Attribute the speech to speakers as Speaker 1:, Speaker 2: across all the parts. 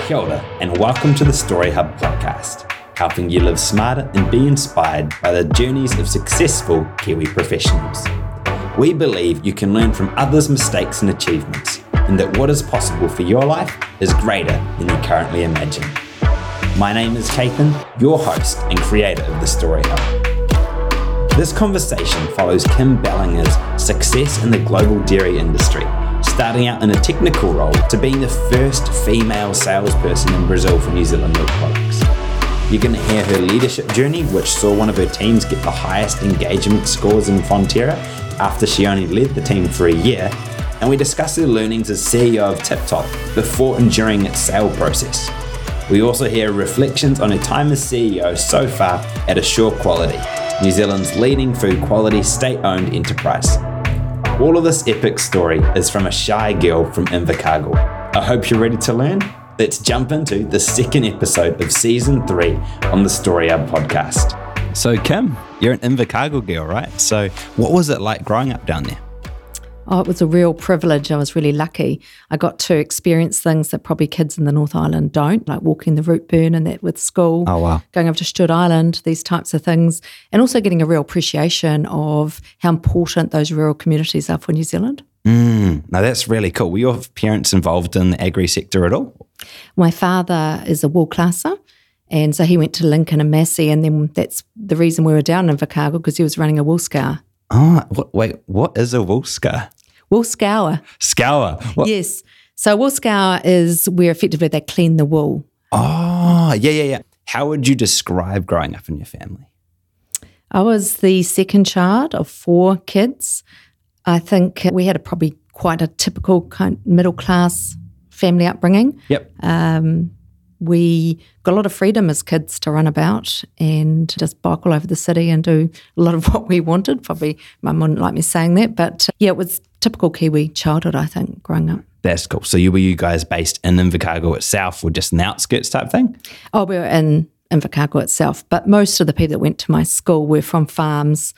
Speaker 1: Kia ora, and welcome to the Story Hub podcast, helping you live smarter and be inspired by the journeys of successful Kiwi professionals. We believe you can learn from others' mistakes and achievements, and that what is possible for your life is greater than you currently imagine. My name is Kathan, your host and creator of the Story Hub. This conversation follows Kim Bellinger's success in the global dairy industry, starting out in a technical role to being the first female salesperson in Brazil for New Zealand milk products. You're going to hear her leadership journey, which saw one of her teams get the highest engagement scores in Fonterra after she only led the team for a year, and we discuss her learnings as CEO of TipTop before enduring its sale process. We also hear reflections on her time as CEO so far at Assure Quality, New Zealand's leading food quality state-owned enterprise. All of this epic story is from a shy girl from Invercargill. I hope you're ready to learn. Let's jump into the second episode of Season 3 on the Story Hub podcast. So Kim, you're an Invercargill girl, right? So what was it like growing up down there?
Speaker 2: Oh, it was a real privilege. I was really lucky. I got to experience things that probably kids in the North Island don't, like walking the root burn and that with school.
Speaker 1: Oh, wow.
Speaker 2: Going over to Stewart Island, these types of things, and also getting a real appreciation of how important those rural communities are for New Zealand.
Speaker 1: Now that's really cool. Were your parents involved in the agri sector at all?
Speaker 2: My father is a wool classer, and so he went to Lincoln and Massey, and then that's the reason we were down in Invercargill, because he was running a wool scour.
Speaker 1: Oh, what is a wool scour?
Speaker 2: Wool scour.
Speaker 1: Scour? What?
Speaker 2: Yes. So wool scour is where effectively they clean the wool.
Speaker 1: Oh, yeah. How would you describe growing up in your family?
Speaker 2: I was the second child of 4 kids. I think we had probably quite a typical kind of middle-class family upbringing.
Speaker 1: Yep.
Speaker 2: We got a lot of freedom as kids to run about and just bike all over the city and do a lot of what we wanted. Probably Mum wouldn't like me saying that, but yeah, it was typical Kiwi childhood, I think, growing up.
Speaker 1: That's cool. So were you guys based in Invercargill itself or just in the outskirts type thing?
Speaker 2: Oh, we were in Invercargill itself, but most of the people that went to my school were from farms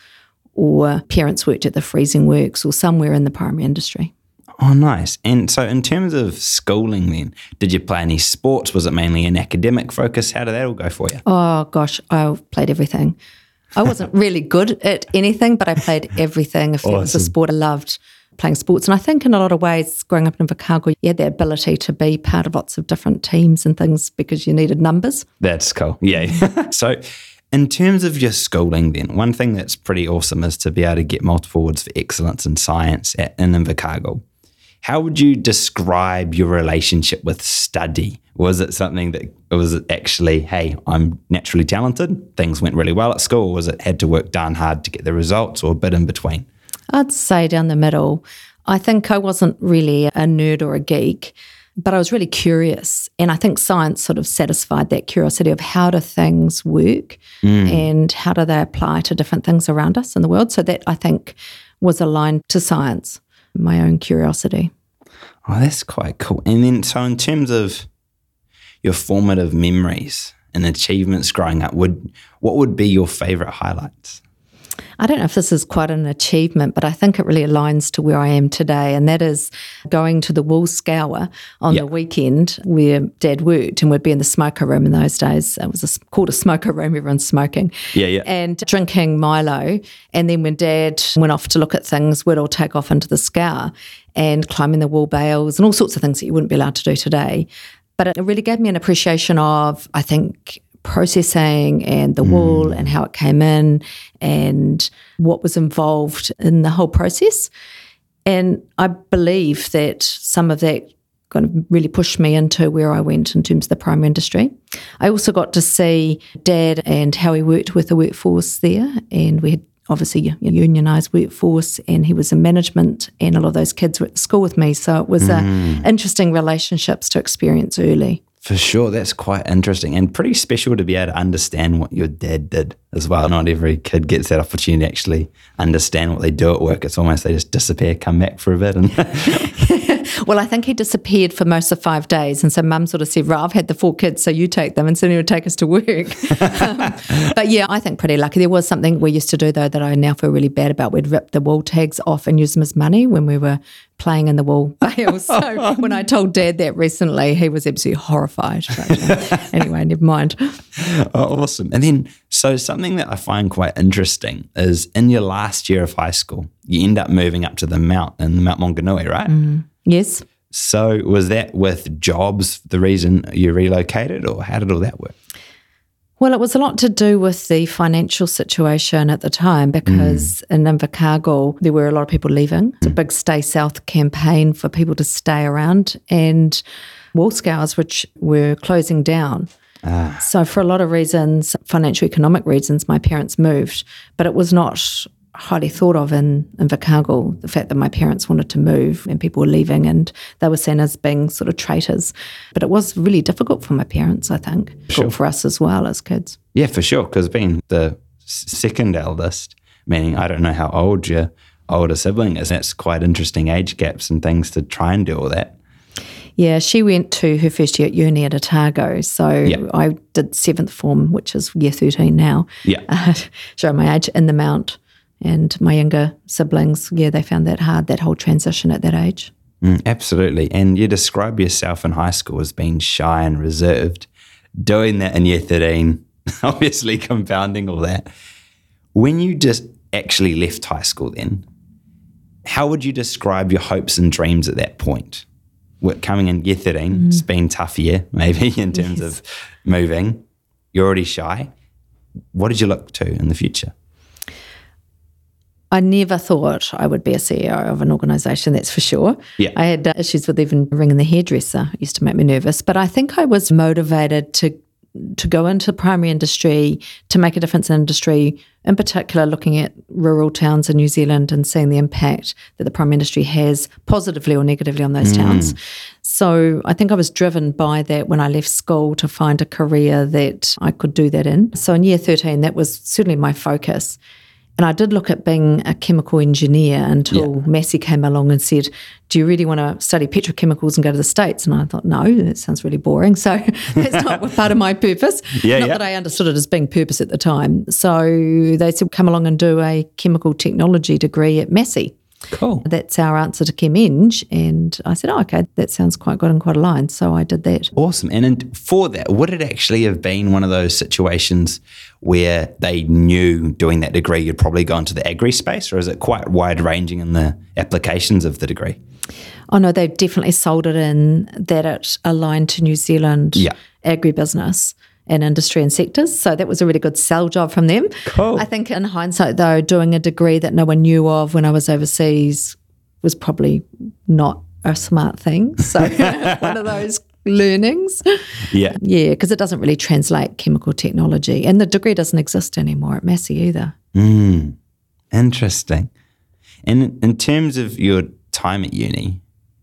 Speaker 2: or parents worked at the freezing works or somewhere in the primary industry.
Speaker 1: Oh, nice. And so in terms of schooling then, did you play any sports? Was it mainly an academic focus? How did that all go for you?
Speaker 2: Oh, gosh, I played everything. I wasn't really good at anything, but I played everything. If there was a sport, I loved playing sports. And I think in a lot of ways, growing up in Invercargill, you had the ability to be part of lots of different teams and things because you needed numbers.
Speaker 1: That's cool. Yeah. So in terms of your schooling then, one thing that's pretty awesome is to be able to get multiple awards for excellence in science in Invercargill. How would you describe your relationship with study? Was it something that was it actually, hey, I'm naturally talented, things went really well at school, or was it had to work darn hard to get the results, or a bit in between?
Speaker 2: I'd say down the middle. I think I wasn't really a nerd or a geek, but I was really curious. And I think science sort of satisfied that curiosity of how do things work and how do they apply to different things around us in the world. So that, I think, was aligned to science, my own curiosity.
Speaker 1: Oh, that's quite cool. And then, so in terms of your formative memories and achievements growing up, what would be your favourite highlights?
Speaker 2: I don't know if this is quite an achievement, but I think it really aligns to where I am today, and that is going to the wool scour on the weekend where Dad worked, and we'd be in the smoker room in those days. It was called a smoker room, everyone's smoking.
Speaker 1: Yeah.
Speaker 2: And drinking Milo, and then when Dad went off to look at things, we'd all take off into the scour and climbing the wool bales and all sorts of things that you wouldn't be allowed to do today. But it really gave me an appreciation of, I think, processing and the wool and how it came in and what was involved in the whole process. And I believe that some of that kind of really pushed me into where I went in terms of the primary industry. I also got to see Dad and how he worked with the workforce there, and we had obviously a unionised workforce, and he was in management, and a lot of those kids were at school with me. So it was interesting relationships to experience early.
Speaker 1: For sure, that's quite interesting and pretty special to be able to understand what your dad did as well. Not every kid gets that opportunity to actually understand what they do at work. It's almost they just disappear, come back for a bit. And
Speaker 2: Well, I think he disappeared for most of 5 days. And so Mum sort of said, right, I've had the 4 kids, so you take them. And so he would take us to work. But yeah, I think pretty lucky. There was something we used to do, though, that I now feel really bad about. We'd rip the wool tags off and use them as money when we were playing in the wool bales. So when I told Dad that recently, he was absolutely horrified. But anyway, never mind.
Speaker 1: Oh, awesome. And then, so something that I find quite interesting is in your last year of high school, you end up moving up to the Mount Maunganui, right?
Speaker 2: Yes.
Speaker 1: So was that with jobs the reason you relocated, or how did all that work?
Speaker 2: Well, it was a lot to do with the financial situation at the time because in Invercargill, there were a lot of people leaving. It's a big Stay South campaign for people to stay around, and Wool Scours, which were closing down. So for a lot of reasons, financial, economic reasons, my parents moved, but it was not highly thought of in Invercargill, the fact that my parents wanted to move and people were leaving and they were seen as being sort of traitors. But it was really difficult for my parents, I think. Difficult for us as well as kids.
Speaker 1: Yeah, for sure, because being the second eldest, meaning I don't know how old your older sibling is, that's quite interesting age gaps and things to try and do all that.
Speaker 2: Yeah, she went to her first year at uni at Otago. So I did 7th form, which is year 13 now.
Speaker 1: Yeah.
Speaker 2: Showing my age in the Mount. And my younger siblings, they found that hard, that whole transition at that age.
Speaker 1: Absolutely. And you describe yourself in high school as being shy and reserved. Doing that in year 13, obviously compounding all that. When you just actually left high school then, how would you describe your hopes and dreams at that point? Coming in year 13, it's been a tough year maybe in terms of moving. You're already shy. What did you look to in the future?
Speaker 2: I never thought I would be a CEO of an organisation, that's for sure.
Speaker 1: Yeah.
Speaker 2: I had issues with even ringing the hairdresser. It used to make me nervous. But I think I was motivated to go into primary industry, to make a difference in industry, in particular looking at rural towns in New Zealand and seeing the impact that the primary industry has positively or negatively on those towns. So I think I was driven by that when I left school to find a career that I could do that in. So in year 13, that was certainly my focus. And I did look at being a chemical engineer until Massey came along and said, do you really want to study petrochemicals and go to the States? And I thought, no, that sounds really boring. So that's not part of my purpose. Not that I understood it as being purpose at the time. So they said, come along and do a chemical technology degree at Massey.
Speaker 1: Cool.
Speaker 2: That's our answer to Chem Eng. And I said, okay, that sounds quite good and quite aligned. So I did that.
Speaker 1: Awesome. And for that, would it actually have been one of those situations where they knew doing that degree you'd probably go into the agri space, or is it quite wide ranging in the applications of the degree?
Speaker 2: Oh no, they definitely sold it in that it aligned to New Zealand agribusiness and industry and sectors. So that was a really good sell job from them.
Speaker 1: Cool.
Speaker 2: I think in hindsight, though, doing a degree that no one knew of when I was overseas was probably not a smart thing. So one of those learnings.
Speaker 1: Yeah.
Speaker 2: Yeah, because it doesn't really translate chemical technology. And the degree doesn't exist anymore at Massey either.
Speaker 1: Interesting. And in terms of your time at uni,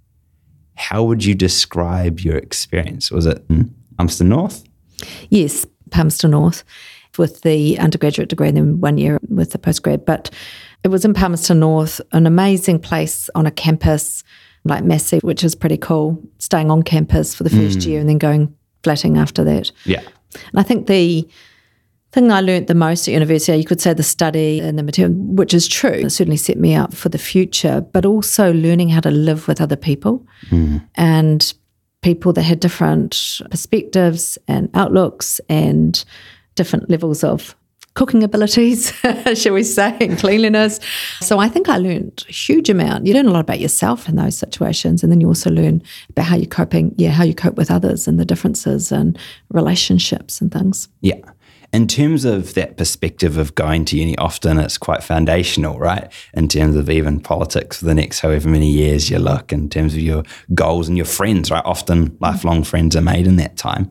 Speaker 1: how would you describe your experience? Was it Palmerston North?
Speaker 2: Yes, Palmerston North with the undergraduate degree and then 1 year with the postgrad. But it was in Palmerston North, an amazing place on a campus like Massey, which is pretty cool, staying on campus for the first year and then going flatting after that.
Speaker 1: Yeah.
Speaker 2: And I think the thing I learnt the most at university, you could say the study and the material, which is true, it certainly set me up for the future, but also learning how to live with other people and people that had different perspectives and outlooks and different levels of cooking abilities, shall we say, and cleanliness. So I think I learned a huge amount. You learn a lot about yourself in those situations, and then you also learn about how how you cope with others and the differences and relationships and things.
Speaker 1: Yeah. In terms of that perspective of going to uni, often it's quite foundational, right? In terms of even politics for the next however many years you look, in terms of your goals and your friends, right? Often lifelong friends are made in that time.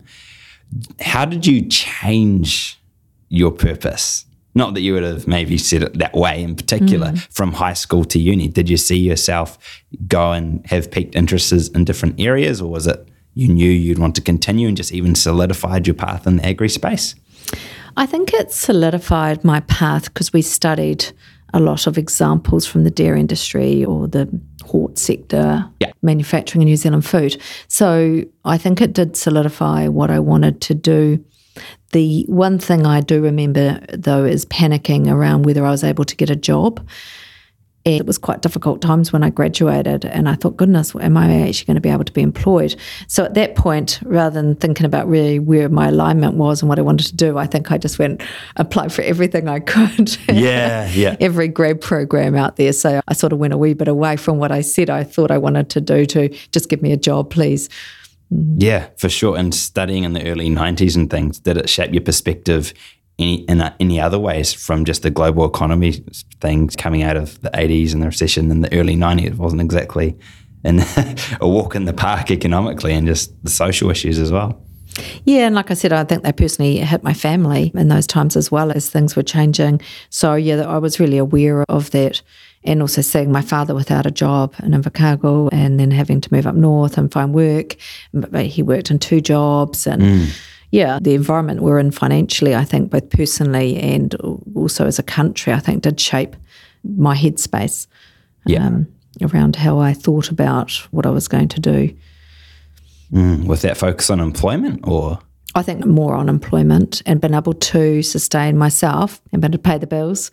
Speaker 1: How did you change your purpose? Not that you would have maybe said it that way in particular from high school to uni. Did you see yourself go and have piqued interests in different areas, or was it you knew you'd want to continue and just even solidified your path in the agri space?
Speaker 2: I think it solidified my path because we studied a lot of examples from the dairy industry or the hort sector,
Speaker 1: Yeah.
Speaker 2: manufacturing in New Zealand food. So I think it did solidify what I wanted to do. The one thing I do remember, though, is panicking around whether I was able to get a job. And it was quite difficult times when I graduated, and I thought, goodness, am I actually going to be able to be employed? So at that point, rather than thinking about really where my alignment was and what I wanted to do, I think I just went apply for everything I could.
Speaker 1: Yeah.
Speaker 2: Every grad program out there. So I sort of went a wee bit away from what I said I thought I wanted to do, to just give me a job, please.
Speaker 1: Yeah, for sure. And studying in the early 90s and things, did it shape your perspective in any other ways from just the global economy things coming out of the 80s and the recession in the early 90s? It wasn't exactly a walk in the park economically, and just the social issues as well.
Speaker 2: Yeah, and like I said, I think they personally hit my family in those times as well as things were changing. So yeah, I was really aware of that. And also seeing my father without a job in Invercargill, and then having to move up north and find work. But he worked in 2 jobs, and yeah, the environment we're in financially, I think, both personally and also as a country, I think did shape my headspace around how I thought about what I was going to do.
Speaker 1: With that focus on employment, or?
Speaker 2: I think more on employment and being able to sustain myself and being able to pay the bills.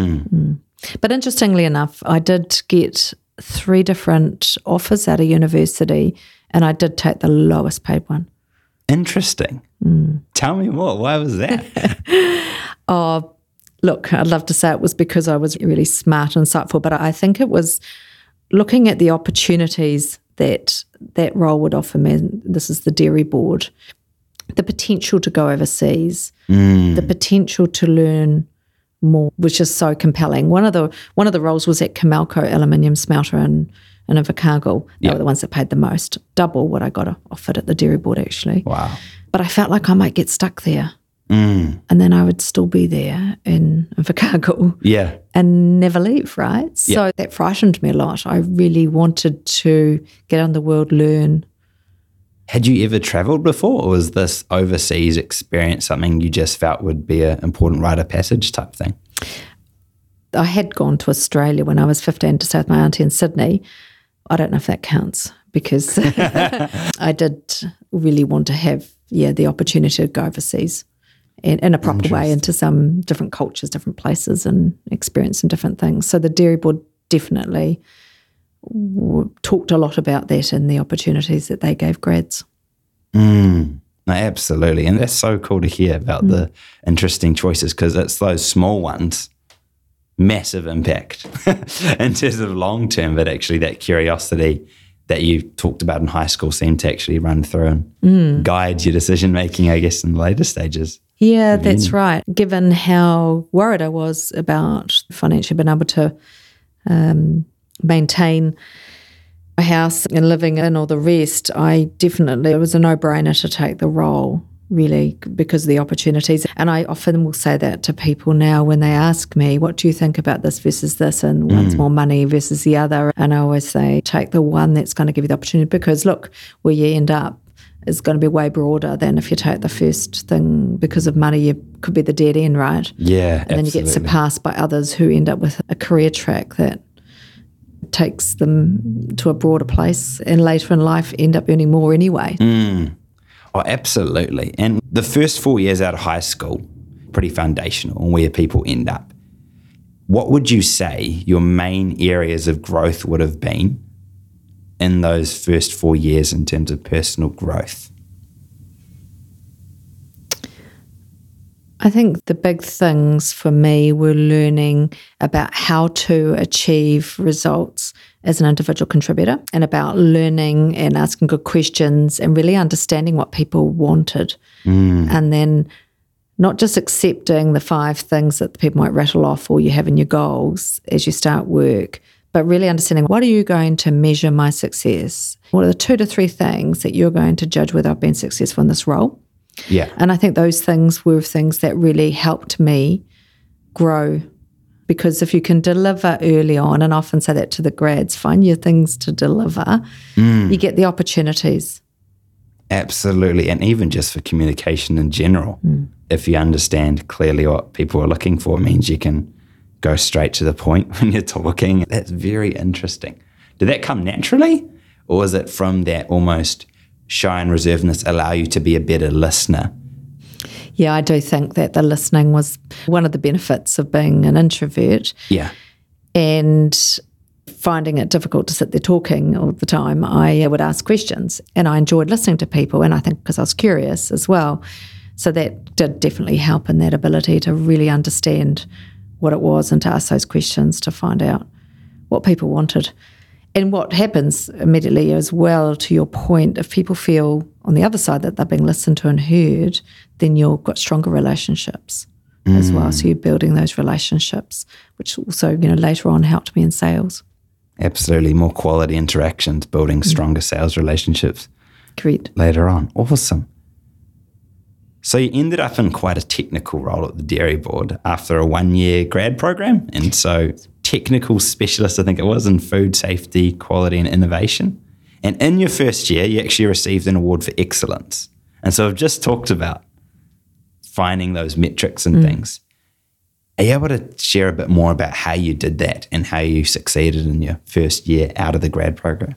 Speaker 2: But interestingly enough, I did get 3 different offers out of university, and I did take the lowest paid one.
Speaker 1: Interesting. Tell me more. Why was that?
Speaker 2: Oh, look, I'd love to say it was because I was really smart and insightful, but I think it was looking at the opportunities that role would offer me. This is the dairy board. The potential to go overseas, the potential to learn more, which is so compelling. One of the roles was at Comalco Aluminium Smelter in Invercargill. They were the ones that paid the most, double what I got offered at the dairy board, actually.
Speaker 1: Wow.
Speaker 2: But I felt like I might get stuck there. And then I would still be there in Invercargill.
Speaker 1: Yeah.
Speaker 2: And never leave, right? So that frightened me a lot. I really wanted to get on the world, learn.
Speaker 1: Had you ever travelled before, or was this overseas experience something you just felt would be an important rite of passage type thing?
Speaker 2: I had gone to Australia when I was 15 to stay with my auntie in Sydney. I don't know if that counts, because I did really want to have, the opportunity to go overseas in a proper way into some different cultures, different places, and experience some different things. So the dairy board definitely talked a lot about that and the opportunities that they gave grads.
Speaker 1: No, absolutely. And that's so cool to hear about the interesting choices, because it's those small ones, massive impact in terms of long term, but actually that curiosity that you talked about in high school seemed to actually run through and guide your decision making, I guess, in the later stages.
Speaker 2: Yeah, that's right. Given how worried I was about financially being able to maintain a house and living in all the rest, it was a no-brainer to take the role, really, because of the opportunities. And I often will say that to people now when they ask me, what do you think about this versus this, and one's more money versus the other? And I always say, take the one that's going to give you the opportunity, because look, where you end up is going to be way broader than if you take the first thing because of money. You could be the dead end, right?
Speaker 1: Yeah,
Speaker 2: and then you get surpassed by others who end up with a career track that takes them to a broader place, and later in life end up earning more anyway.
Speaker 1: Oh, absolutely. And the first 4 years out of high school, pretty foundational on where people end up. What would you say your main areas of growth would have been in those first 4 years in terms of personal growth?
Speaker 2: I think the big things for me were learning about how to achieve results as an individual contributor, and about learning and asking good questions and really understanding what people wanted. And then not just accepting the 5 things that people might rattle off or you have in your goals as you start work, but really understanding, what are you going to measure my success? What are the 2 to 3 things that you're going to judge whether I've been successful in this role?
Speaker 1: Yeah.
Speaker 2: And I think those things were things that really helped me grow, because if you can deliver early on, and I often say that to the grads, find your things to deliver, you get the opportunities.
Speaker 1: Absolutely. And even just for communication in general, if you understand clearly what people are looking for, it means you can go straight to the point when you're talking. That's very interesting. Did that come naturally? Or was it from that almost shy and reservedness allow you to be a better listener?
Speaker 2: Yeah, I do think that the listening was one of the benefits of being an introvert.
Speaker 1: Yeah.
Speaker 2: And finding it difficult to sit there talking all the time, I would ask questions, and I enjoyed listening to people, and I think because I was curious as well. So that did definitely help in that ability to really understand what it was and to ask those questions to find out what people wanted. And what happens immediately as well, to your point, if people feel on the other side that they're being listened to and heard, then you've got stronger relationships as well. So you're building those relationships, which also, later on helped me in sales.
Speaker 1: Absolutely. More quality interactions, building stronger sales relationships.
Speaker 2: Correct.
Speaker 1: Later on. Awesome. So you ended up in quite a technical role at the Dairy Board after a 1-year grad program. And so technical specialist, I think it was, in food safety, quality and innovation. And in your first year, you actually received an award for excellence. And so I've just talked about finding those metrics and things. Are you able to share a bit more about how you did that and how you succeeded in your first year out of the grad program?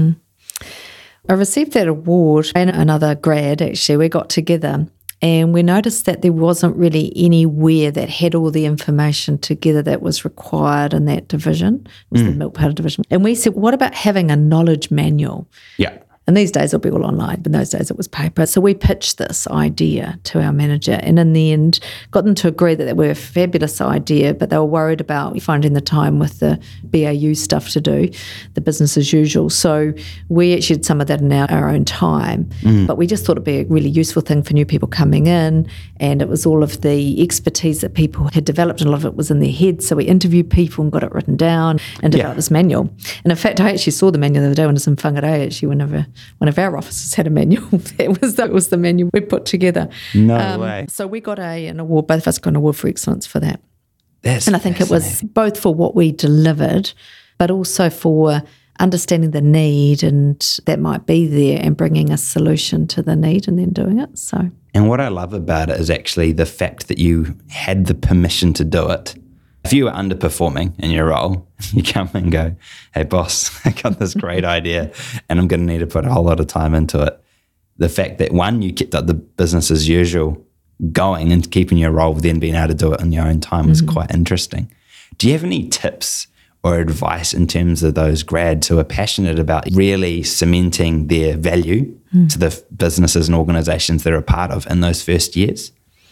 Speaker 2: I received that award and another grad, actually. We got together and we noticed that there wasn't really anywhere that had all the information together that was required in that division. It was the milk powder division. And we said, what about having a knowledge manual?
Speaker 1: Yeah.
Speaker 2: And these days it'll be all online, but in those days it was paper. So we pitched this idea to our manager, and in the end got them to agree that they were a fabulous idea, but they were worried about finding the time with the BAU stuff to do, the business as usual. So we actually did some of that in our own time, but we just thought it'd be a really useful thing for new people coming in, and it was all of the expertise that people had developed, and a lot of it was in their heads. So we interviewed people and got it written down and developed this manual. And in fact, I actually saw the manual the other day when I was in Whangarei, actually, whenever one of our officers had a manual. That was the manual we put together.
Speaker 1: No way.
Speaker 2: So we got an award, both of us got an award for excellence for that.
Speaker 1: And
Speaker 2: I think it was both for what we delivered, but also for understanding the need and that might be there and bringing a solution to the need and then doing it. So.
Speaker 1: And what I love about it is actually the fact that you had the permission to do it. If you were underperforming in your role, you come and go, hey, boss, I got this great idea and I'm going to need to put a whole lot of time into it. The fact that, one, you kept up the business as usual going and keeping your role, then being able to do it in your own time was quite interesting. Do you have any tips or advice in terms of those grads who are passionate about really cementing their value to the businesses and organisations they're a part of in those first years?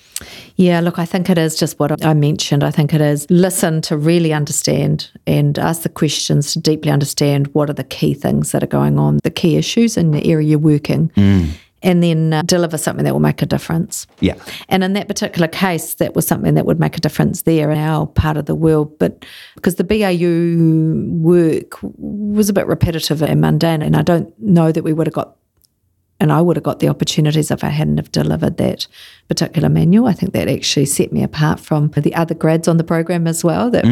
Speaker 2: Yeah, look, I think it is just what I mentioned. I think it is listen to really understand and ask the questions to deeply understand what are the key things that are going on, the key issues in the area you're working, and then deliver something that will make a difference.
Speaker 1: Yeah.
Speaker 2: And in that particular case, that was something that would make a difference there in our part of the world. But because the BAU work was a bit repetitive and mundane, and I don't know that we would have got and I would have got the opportunities if I hadn't have delivered that particular manual. I think that actually set me apart from the other grads on the program as well, that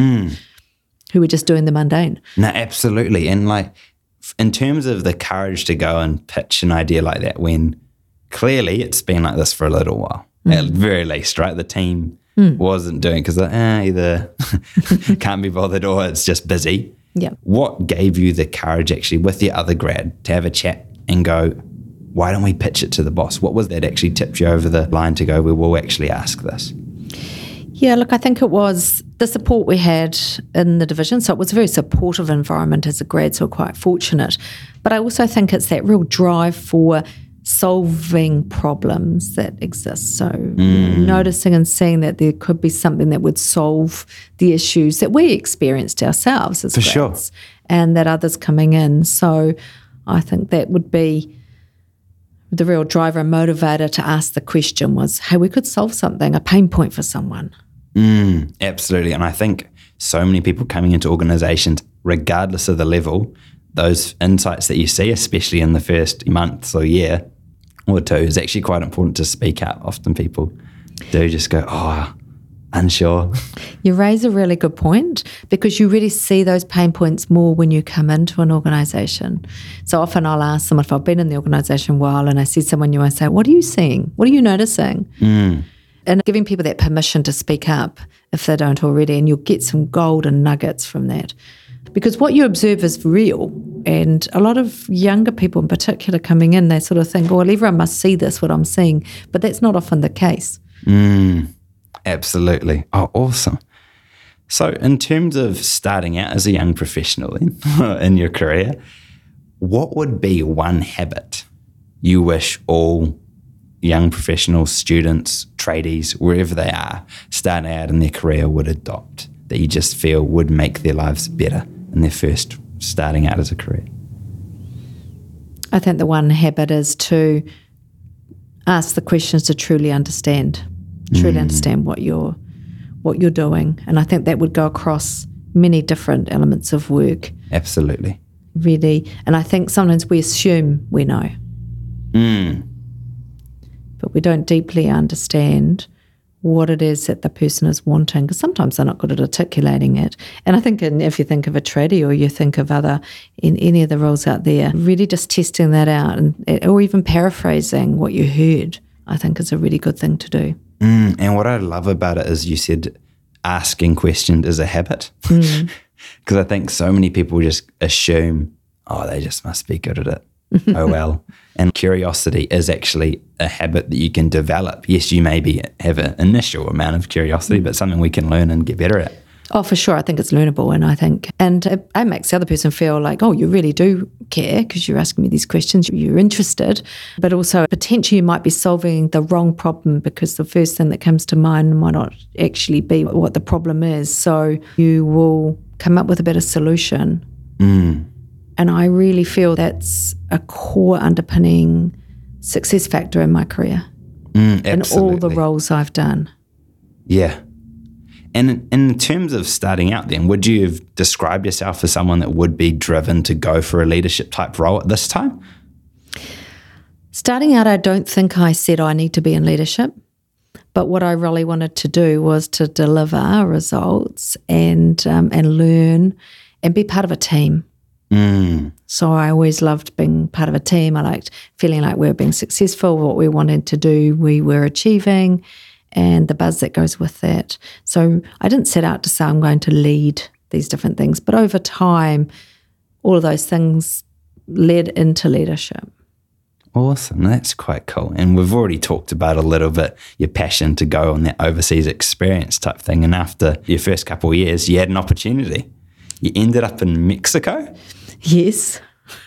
Speaker 2: who were just doing the mundane.
Speaker 1: No, absolutely. And like, in terms of the courage to go and pitch an idea like that, when clearly it's been like this for a little while, at the very least, right? The team wasn't doing it because either can't be bothered or it's just busy.
Speaker 2: Yeah.
Speaker 1: What gave you the courage actually with the other grad to have a chat and go, why don't we pitch it to the boss? What was that actually tipped you over the line to go, we will actually ask this?
Speaker 2: Yeah, look, I think it was the support we had in the division. So it was a very supportive environment as a grad, so we're quite fortunate. But I also think it's that real drive for solving problems that exist. So noticing and seeing that there could be something that would solve the issues that we experienced ourselves as grads, and that others coming in. So I think that would be the real driver and motivator to ask the question was, hey, we could solve something, a pain point for someone.
Speaker 1: Absolutely. And I think so many people coming into organizations, regardless of the level, those insights that you see, especially in the first month or year or two, is actually quite important to speak out. Often people do just go, unsure.
Speaker 2: You raise a really good point, because you really see those pain points more when you come into an organisation. So often I'll ask them if I've been in the organisation a while and I see someone new, I say, what are you seeing? What are you noticing? And giving people that permission to speak up if they don't already, and you'll get some golden nuggets from that. Because what you observe is real. And a lot of younger people in particular coming in, they sort of think, well, everyone must see this, what I'm seeing. But that's not often the case.
Speaker 1: Absolutely. Oh, awesome. So in terms of starting out as a young professional in your career, what would be one habit you wish all young professionals, students, tradies, wherever they are, starting out in their career would adopt that you just feel would make their lives better in their first starting out as a career?
Speaker 2: I think the one habit is to ask the questions to truly understand what you're doing. And I think that would go across many different elements of work.
Speaker 1: Absolutely.
Speaker 2: Really. And I think sometimes we assume we know. But we don't deeply understand what it is that the person is wanting, because sometimes they're not good at articulating it. And I think if you think of a tradie or you think of in any of the roles out there, really just testing that out or even paraphrasing what you heard, I think is a really good thing to do.
Speaker 1: And what I love about it is you said asking questions is a habit. Because I think so many people just assume, oh, they just must be good at it. Oh, well. And curiosity is actually a habit that you can develop. Yes, you maybe have an initial amount of curiosity, but something we can learn and get better at.
Speaker 2: Oh, for sure. I think it's learnable. And it makes the other person feel like, oh, you really do care because you're asking me these questions, you're interested. But also potentially you might be solving the wrong problem because the first thing that comes to mind might not actually be what the problem is. So you will come up with a better solution. And I really feel that's a core underpinning success factor in my career. In all the roles I've done.
Speaker 1: Yeah. And in terms of starting out then, would you have described yourself as someone that would be driven to go for a leadership type role at this time?
Speaker 2: Starting out, I don't think I said I need to be in leadership. But what I really wanted to do was to deliver results and learn and be part of a team. So I always loved being part of a team. I liked feeling like we were being successful, what we wanted to do, we were achieving, and the buzz that goes with that. So I didn't set out to say I'm going to lead these different things, but over time, all of those things led into leadership.
Speaker 1: Awesome. That's quite cool. And we've already talked about a little bit your passion to go on that overseas experience type thing. And after your first couple of years, you had an opportunity. You ended up in Mexico?
Speaker 2: Yes.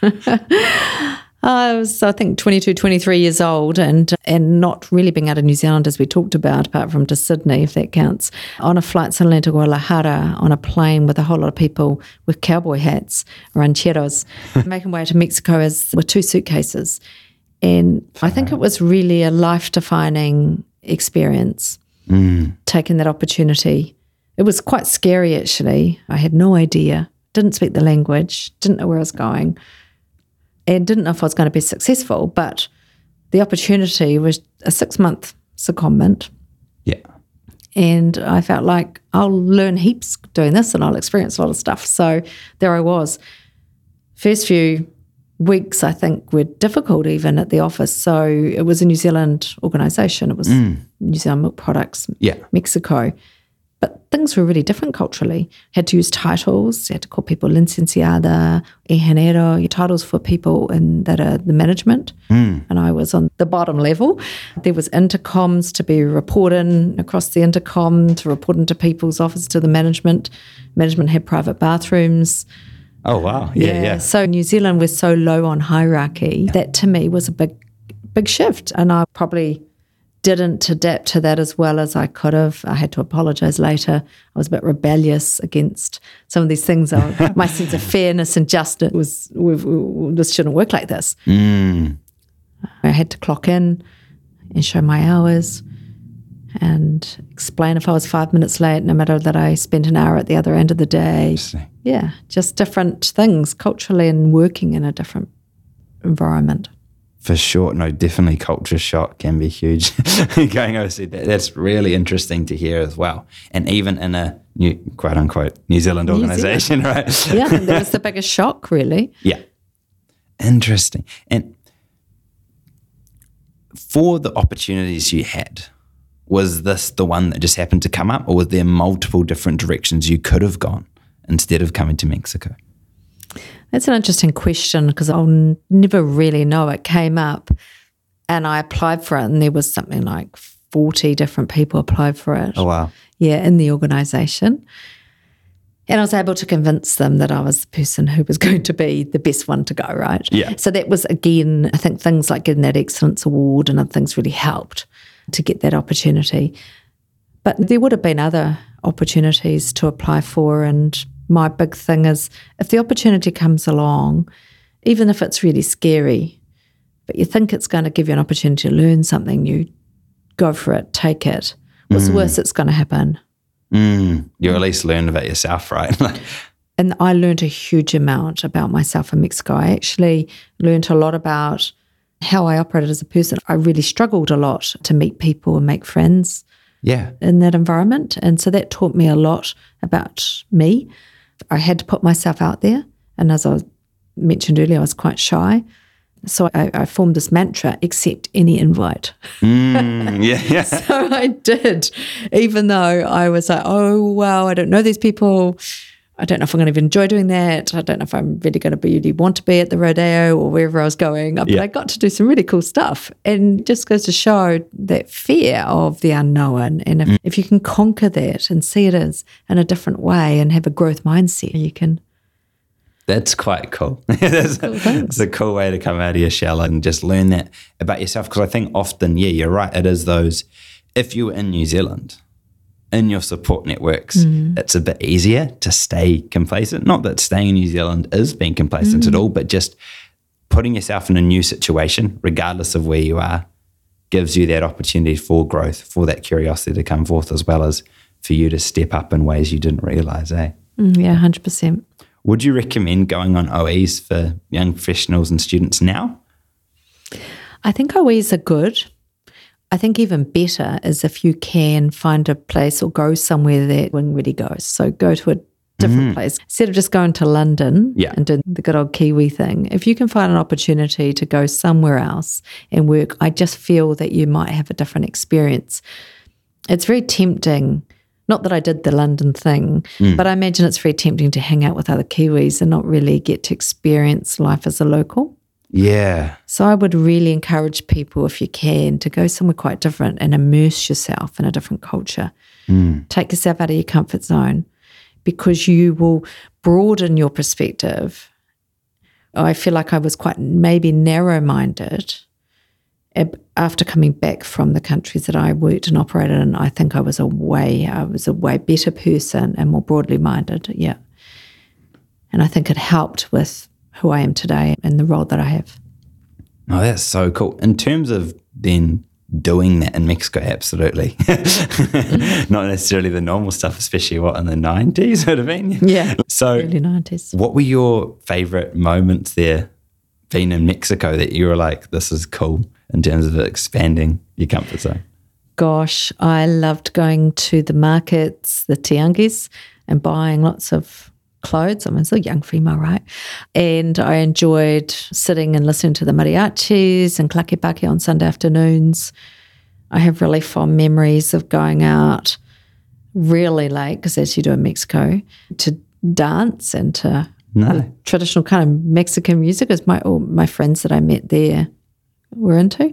Speaker 2: I was, I think, 22, 23 years old and not really being out of New Zealand, as we talked about, apart from to Sydney, if that counts, on a flight suddenly to Guadalajara on a plane with a whole lot of people with cowboy hats, rancheros, making way to Mexico with 2 suitcases. And I think it was really a life-defining experience, taking that opportunity. It was quite scary, actually. I had no idea, didn't speak the language, didn't know where I was going, and didn't know if I was going to be successful. But the opportunity was a 6-month secondment.
Speaker 1: Yeah.
Speaker 2: And I felt like I'll learn heaps doing this and I'll experience a lot of stuff. So there I was. First few weeks, I think, were difficult even at the office. So it was a New Zealand organisation. It was New Zealand Milk Products, Mexico. But things were really different culturally. Had to use titles. You had to call people licenciada, ingeniero, your titles for people that are the management. And I was on the bottom level. There was intercoms to be reporting across the intercom, to report into people's office to the management. Management had private bathrooms.
Speaker 1: Oh, wow. Yeah.
Speaker 2: So New Zealand was so low on hierarchy. That to me was a big shift. And I probably didn't adapt to that as well as I could have. I had to apologise later. I was a bit rebellious against some of these things. My sense of fairness and justice was, this shouldn't work like this. I had to clock in and show my hours and explain if I was 5 minutes late, no matter that I spent an hour at the other end of the day. Yeah, just different things culturally and working in a different environment.
Speaker 1: For sure. No, definitely culture shock can be huge. Going overseas, that's really interesting to hear as well. And even in a new, quote unquote, New Zealand organisation, right?
Speaker 2: Yeah, I think that was the biggest shock, really.
Speaker 1: Yeah. Interesting. And for the opportunities you had, was this the one that just happened to come up, or was there multiple different directions you could have gone instead of coming to Mexico?
Speaker 2: That's an interesting question because I'll never really know. It came up and I applied for it and there was something like 40 different people applied for it.
Speaker 1: Oh, wow.
Speaker 2: Yeah, in the organisation. And I was able to convince them that I was the person who was going to be the best one to go, right?
Speaker 1: Yeah.
Speaker 2: So that was, again, I think things like getting that Excellence Award and other things really helped to get that opportunity. But there would have been other opportunities to apply for, and my big thing is if the opportunity comes along, even if it's really scary, but you think it's going to give you an opportunity to learn something, you go for it, take it. What's the worst that's going to happen?
Speaker 1: You at least learn about yourself, right?
Speaker 2: And I learned a huge amount about myself in Mexico. I actually learned a lot about how I operated as a person. I really struggled a lot to meet people and make friends in that environment. And so that taught me a lot about me. I had to put myself out there. And as I mentioned earlier, I was quite shy. So I formed this mantra, accept any invite.
Speaker 1: Yeah.
Speaker 2: So I did, even though I was like, oh, wow, I don't know these people. I don't know if I'm going to even enjoy doing that. I don't know if I'm really going to really want to be at the rodeo or wherever I was going. But I got to do some really cool stuff. And it just goes to show that fear of the unknown. And if you can conquer that and see it as in a different way and have a growth mindset, you can.
Speaker 1: That's quite cool. It's a cool way to come out of your shell and just learn that about yourself. Because I think often, you're right, it is those, if you were in New Zealand, in your support networks, it's a bit easier to stay complacent. Not that staying in New Zealand is being complacent at all, but just putting yourself in a new situation, regardless of where you are, gives you that opportunity for growth, for that curiosity to come forth, as well as for you to step up in ways you didn't realise, eh?
Speaker 2: Yeah, 100%.
Speaker 1: Would you recommend going on OEs for young professionals and students now?
Speaker 2: I think OEs are good. I think even better is if you can find a place or go somewhere that one really goes. So go to a different place. Instead of just going to London and doing the good old Kiwi thing, if you can find an opportunity to go somewhere else and work, I just feel that you might have a different experience. It's very tempting. Not that I did the London thing, but I imagine it's very tempting to hang out with other Kiwis and not really get to experience life as a local.
Speaker 1: Yeah.
Speaker 2: So I would really encourage people, if you can, to go somewhere quite different and immerse yourself in a different culture. Take yourself out of your comfort zone because you will broaden your perspective. I feel like I was quite maybe narrow-minded. After coming back from the countries that I worked and operated in, I think I was a way better person and more broadly minded, And I think it helped with who I am today and the role that I have.
Speaker 1: Oh, that's so cool. In terms of then doing that in Mexico, absolutely. Not necessarily the normal stuff, especially in the 90s would have been.
Speaker 2: Yeah,
Speaker 1: so
Speaker 2: early 90s.
Speaker 1: What were your favourite moments there being in Mexico that you were like, this is cool? In terms of expanding your comfort zone?
Speaker 2: Gosh, I loved going to the markets, the tianguis, and buying lots of clothes. I mean, it's a young female, right? And I enjoyed sitting and listening to the mariachis and claquepaque on Sunday afternoons. I have really fond memories of going out really late, because as you do in Mexico, to dance and to traditional kind of Mexican music, as all my friends that I met there were into.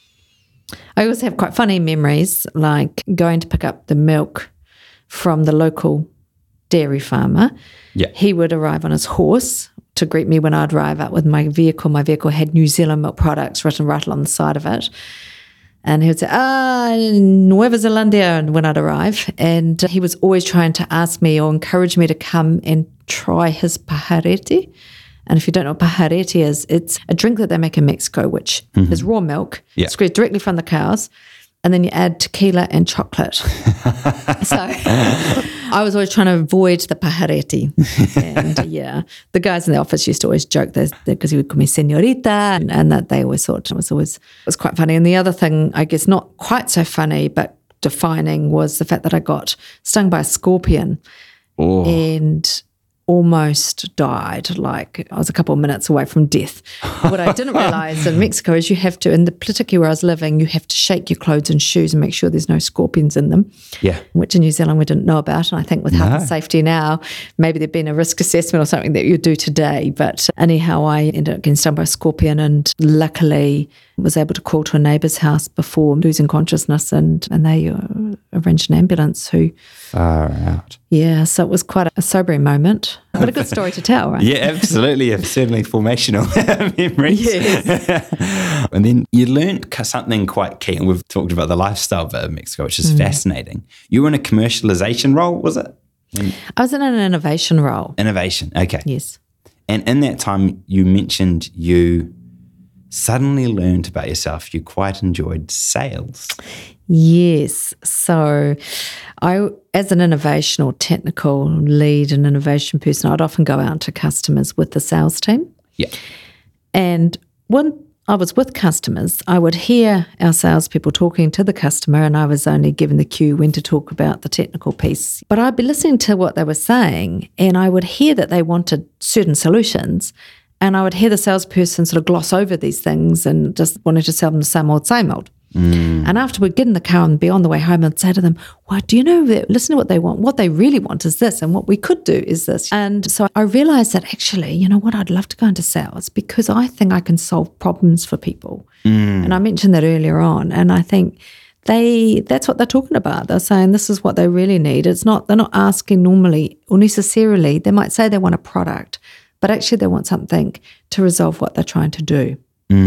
Speaker 2: I also have quite funny memories, like going to pick up the milk from the local dairy farmer.
Speaker 1: Yeah.
Speaker 2: He would arrive on his horse to greet me when I'd arrive out with my vehicle. My vehicle had New Zealand milk products written right along the side of it. And he would say, Nueva Zelandia, when I'd arrive. And he was always trying to ask me or encourage me to come and try his pajarete. And if you don't know what pajarete is, it's a drink that they make in Mexico, which is raw milk, squeezed directly from the cows, and then you add tequila and chocolate. So I was always trying to avoid the pajarete. And the guys in the office used to always joke that because he would call me señorita, and that they always thought it was quite funny. And the other thing, I guess not quite so funny, but defining, was the fact that I got stung by a scorpion.
Speaker 1: Oh.
Speaker 2: And almost died. Like I was a couple of minutes away from death. What I didn't realize in Mexico is you have to, in the particular where I was living, you have to shake your clothes and shoes and make sure there's no scorpions in them.
Speaker 1: Yeah.
Speaker 2: Which in New Zealand we didn't know about. And I think with health and safety now, maybe there'd been a risk assessment or something that you do today. But anyhow, I ended up getting stung by a scorpion and luckily was able to crawl to a neighbour's house before losing consciousness, and they arranged an ambulance who...
Speaker 1: Far out.
Speaker 2: Yeah, so it was quite a sobering moment, but a good story to tell, right?
Speaker 1: Yeah, absolutely. Certainly formational memories.
Speaker 2: Yes.
Speaker 1: And then you learned something quite key, and we've talked about the lifestyle bit of Mexico, which is fascinating. You were in a commercialization role, was it?
Speaker 2: I was in an innovation role.
Speaker 1: Innovation, okay.
Speaker 2: Yes.
Speaker 1: And in that time, you mentioned you suddenly learned about yourself you quite enjoyed sales.
Speaker 2: Yes. So I, as an innovation or technical lead and innovation person, I'd often go out to customers with the sales team.
Speaker 1: Yeah.
Speaker 2: And when I was with customers, I would hear our salespeople talking to the customer, and I was only given the cue when to talk about the technical piece. But I'd be listening to what they were saying, and I would hear that they wanted certain solutions. And I would hear the salesperson sort of gloss over these things and just wanted to sell them the same old. And after we'd get in the car and be on the way home, I'd say to them, well, do you know, that listen to what they want. What they really want is this, and what we could do is this. And so I realized that actually, you know what, I'd love to go into sales because I think I can solve problems for people. And I mentioned that earlier on. And I think that's what they're talking about. They're saying this is what they really need. They're not asking normally or necessarily, they might say they want a product, but actually they want something to resolve what they're trying to do.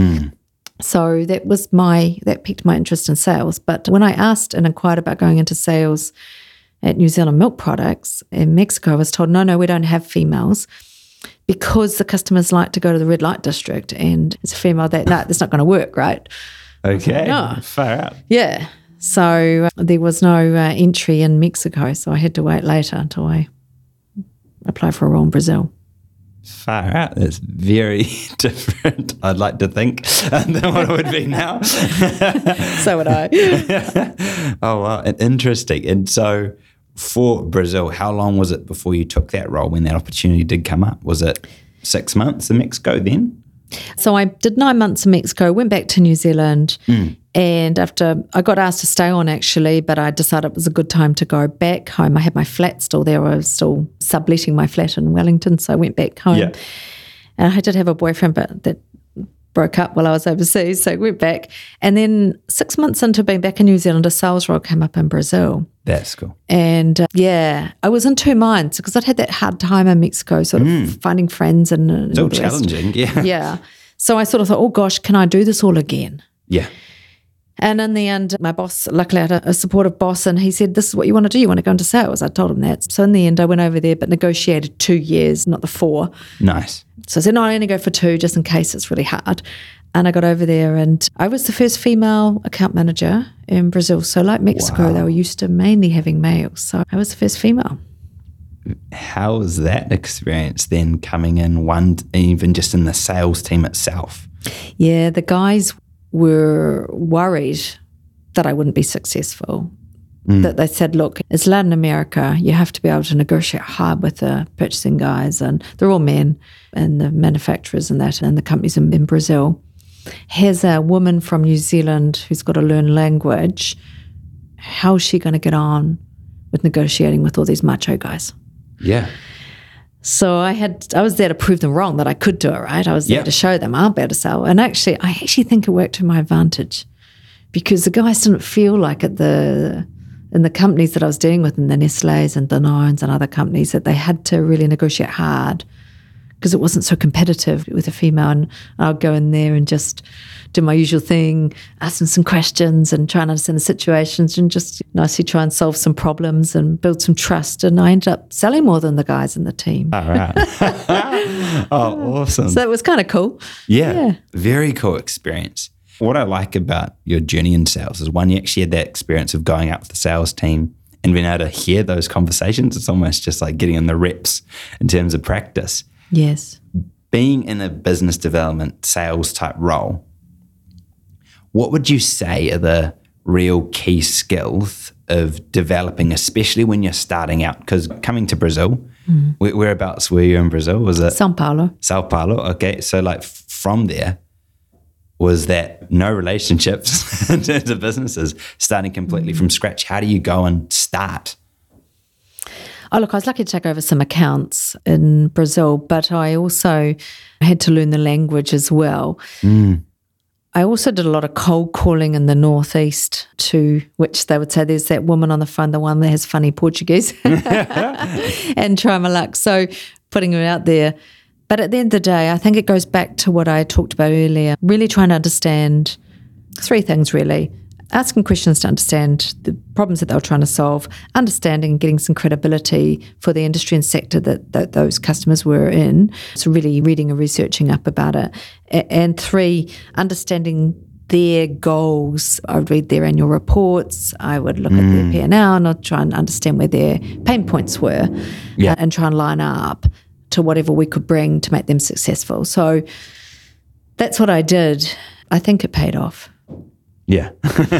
Speaker 2: So that piqued my interest in sales. But when I asked and inquired about going into sales at New Zealand Milk Products in Mexico, I was told, no, we don't have females because the customers like to go to the red light district, and it's a female that's not going to work, right?
Speaker 1: Okay,
Speaker 2: No.
Speaker 1: Far out.
Speaker 2: Yeah. So there was no entry in Mexico, so I had to wait later until I applied for a role in Brazil.
Speaker 1: Far out. That's very different, I'd like to think, than what it would be now.
Speaker 2: So would I.
Speaker 1: Oh, wow. Interesting. And so for Brazil, how long was it before you took that role when that opportunity did come up? Was it 6 months in Mexico then?
Speaker 2: So I did 9 months in Mexico, went back to New Zealand, and after I got asked to stay on actually, but I decided it was a good time to go back home. I had my flat still there. I was still subletting my flat in Wellington, so I went back home.
Speaker 1: Yeah.
Speaker 2: And I did have a boyfriend, but that broke up while I was overseas, so I went back. And then 6 months into being back in New Zealand, a sales role came up in Brazil.
Speaker 1: That's cool.
Speaker 2: And I was in two minds because I'd had that hard time in Mexico, sort of finding friends and
Speaker 1: It's all challenging, yeah.
Speaker 2: Yeah. So I sort of thought, oh gosh, can I do this all again?
Speaker 1: Yeah.
Speaker 2: And in the end, my boss, luckily I had a supportive boss, and he said, this is what you want to do. You want to go into sales. I told him that. So in the end, I went over there, but negotiated 2 years, not the 4.
Speaker 1: Nice.
Speaker 2: So I said, no, I only go for 2 just in case it's really hard. And I got over there, and I was the first female account manager in Brazil. So like Mexico, They were used to mainly having males. So I was the first female.
Speaker 1: How was that experience then coming in even just in the sales team itself?
Speaker 2: Yeah, the guys were worried that I wouldn't be successful. That they said, look, it's Latin America. You have to be able to negotiate hard with the purchasing guys, and they're all men, and the manufacturers and that, and the companies in Brazil. Here's a woman from New Zealand who's got to learn language. How's she going to get on with negotiating with all these macho guys?
Speaker 1: Yeah.
Speaker 2: So I was there to prove them wrong that I could do it, right? I was there to show them I'll be able to sell. And I actually think it worked to my advantage because the guys didn't feel like in the companies that I was dealing with, in the Nestle's and Danones and other companies, that they had to really negotiate hard because it wasn't so competitive with a female. And I'll go in there and just do my usual thing, ask them some questions and try and understand the situations and just nicely try and solve some problems and build some trust. And I ended up selling more than the guys in the team.
Speaker 1: All right. Oh, awesome.
Speaker 2: So that was kind of cool.
Speaker 1: Yeah. Very cool experience. What I like about your journey in sales is, one, you actually had that experience of going up with the sales team and being able to hear those conversations. It's almost just like getting in the reps in terms of practice.
Speaker 2: Yes.
Speaker 1: Being in a business development sales type role, what would you say are the real key skills of developing, especially when you're starting out? Because coming to Brazil, whereabouts were you in Brazil? Was it
Speaker 2: São Paulo?
Speaker 1: Sao Paulo? Okay, so like from there, was that no relationships in terms of businesses, starting completely from scratch? How do you go and start?
Speaker 2: Oh, look, I was lucky to take over some accounts in Brazil, but I also had to learn the language as well. I also did a lot of cold calling in the Northeast, to which they would say there's that woman on the phone, the one that has funny Portuguese, and try my luck. So putting it out there. But at the end of the day, I think it goes back to what I talked about earlier, really trying to understand three things, really. Asking questions to understand the problems that they were trying to solve, understanding and getting some credibility for the industry and sector that those customers were in. So really reading and researching up about it. And three, understanding their goals. I would read their annual reports. I would look at their P&L and I'd try and understand where their pain points were and try and line up to whatever we could bring to make them successful. So that's what I did. I think it paid off.
Speaker 1: Yeah.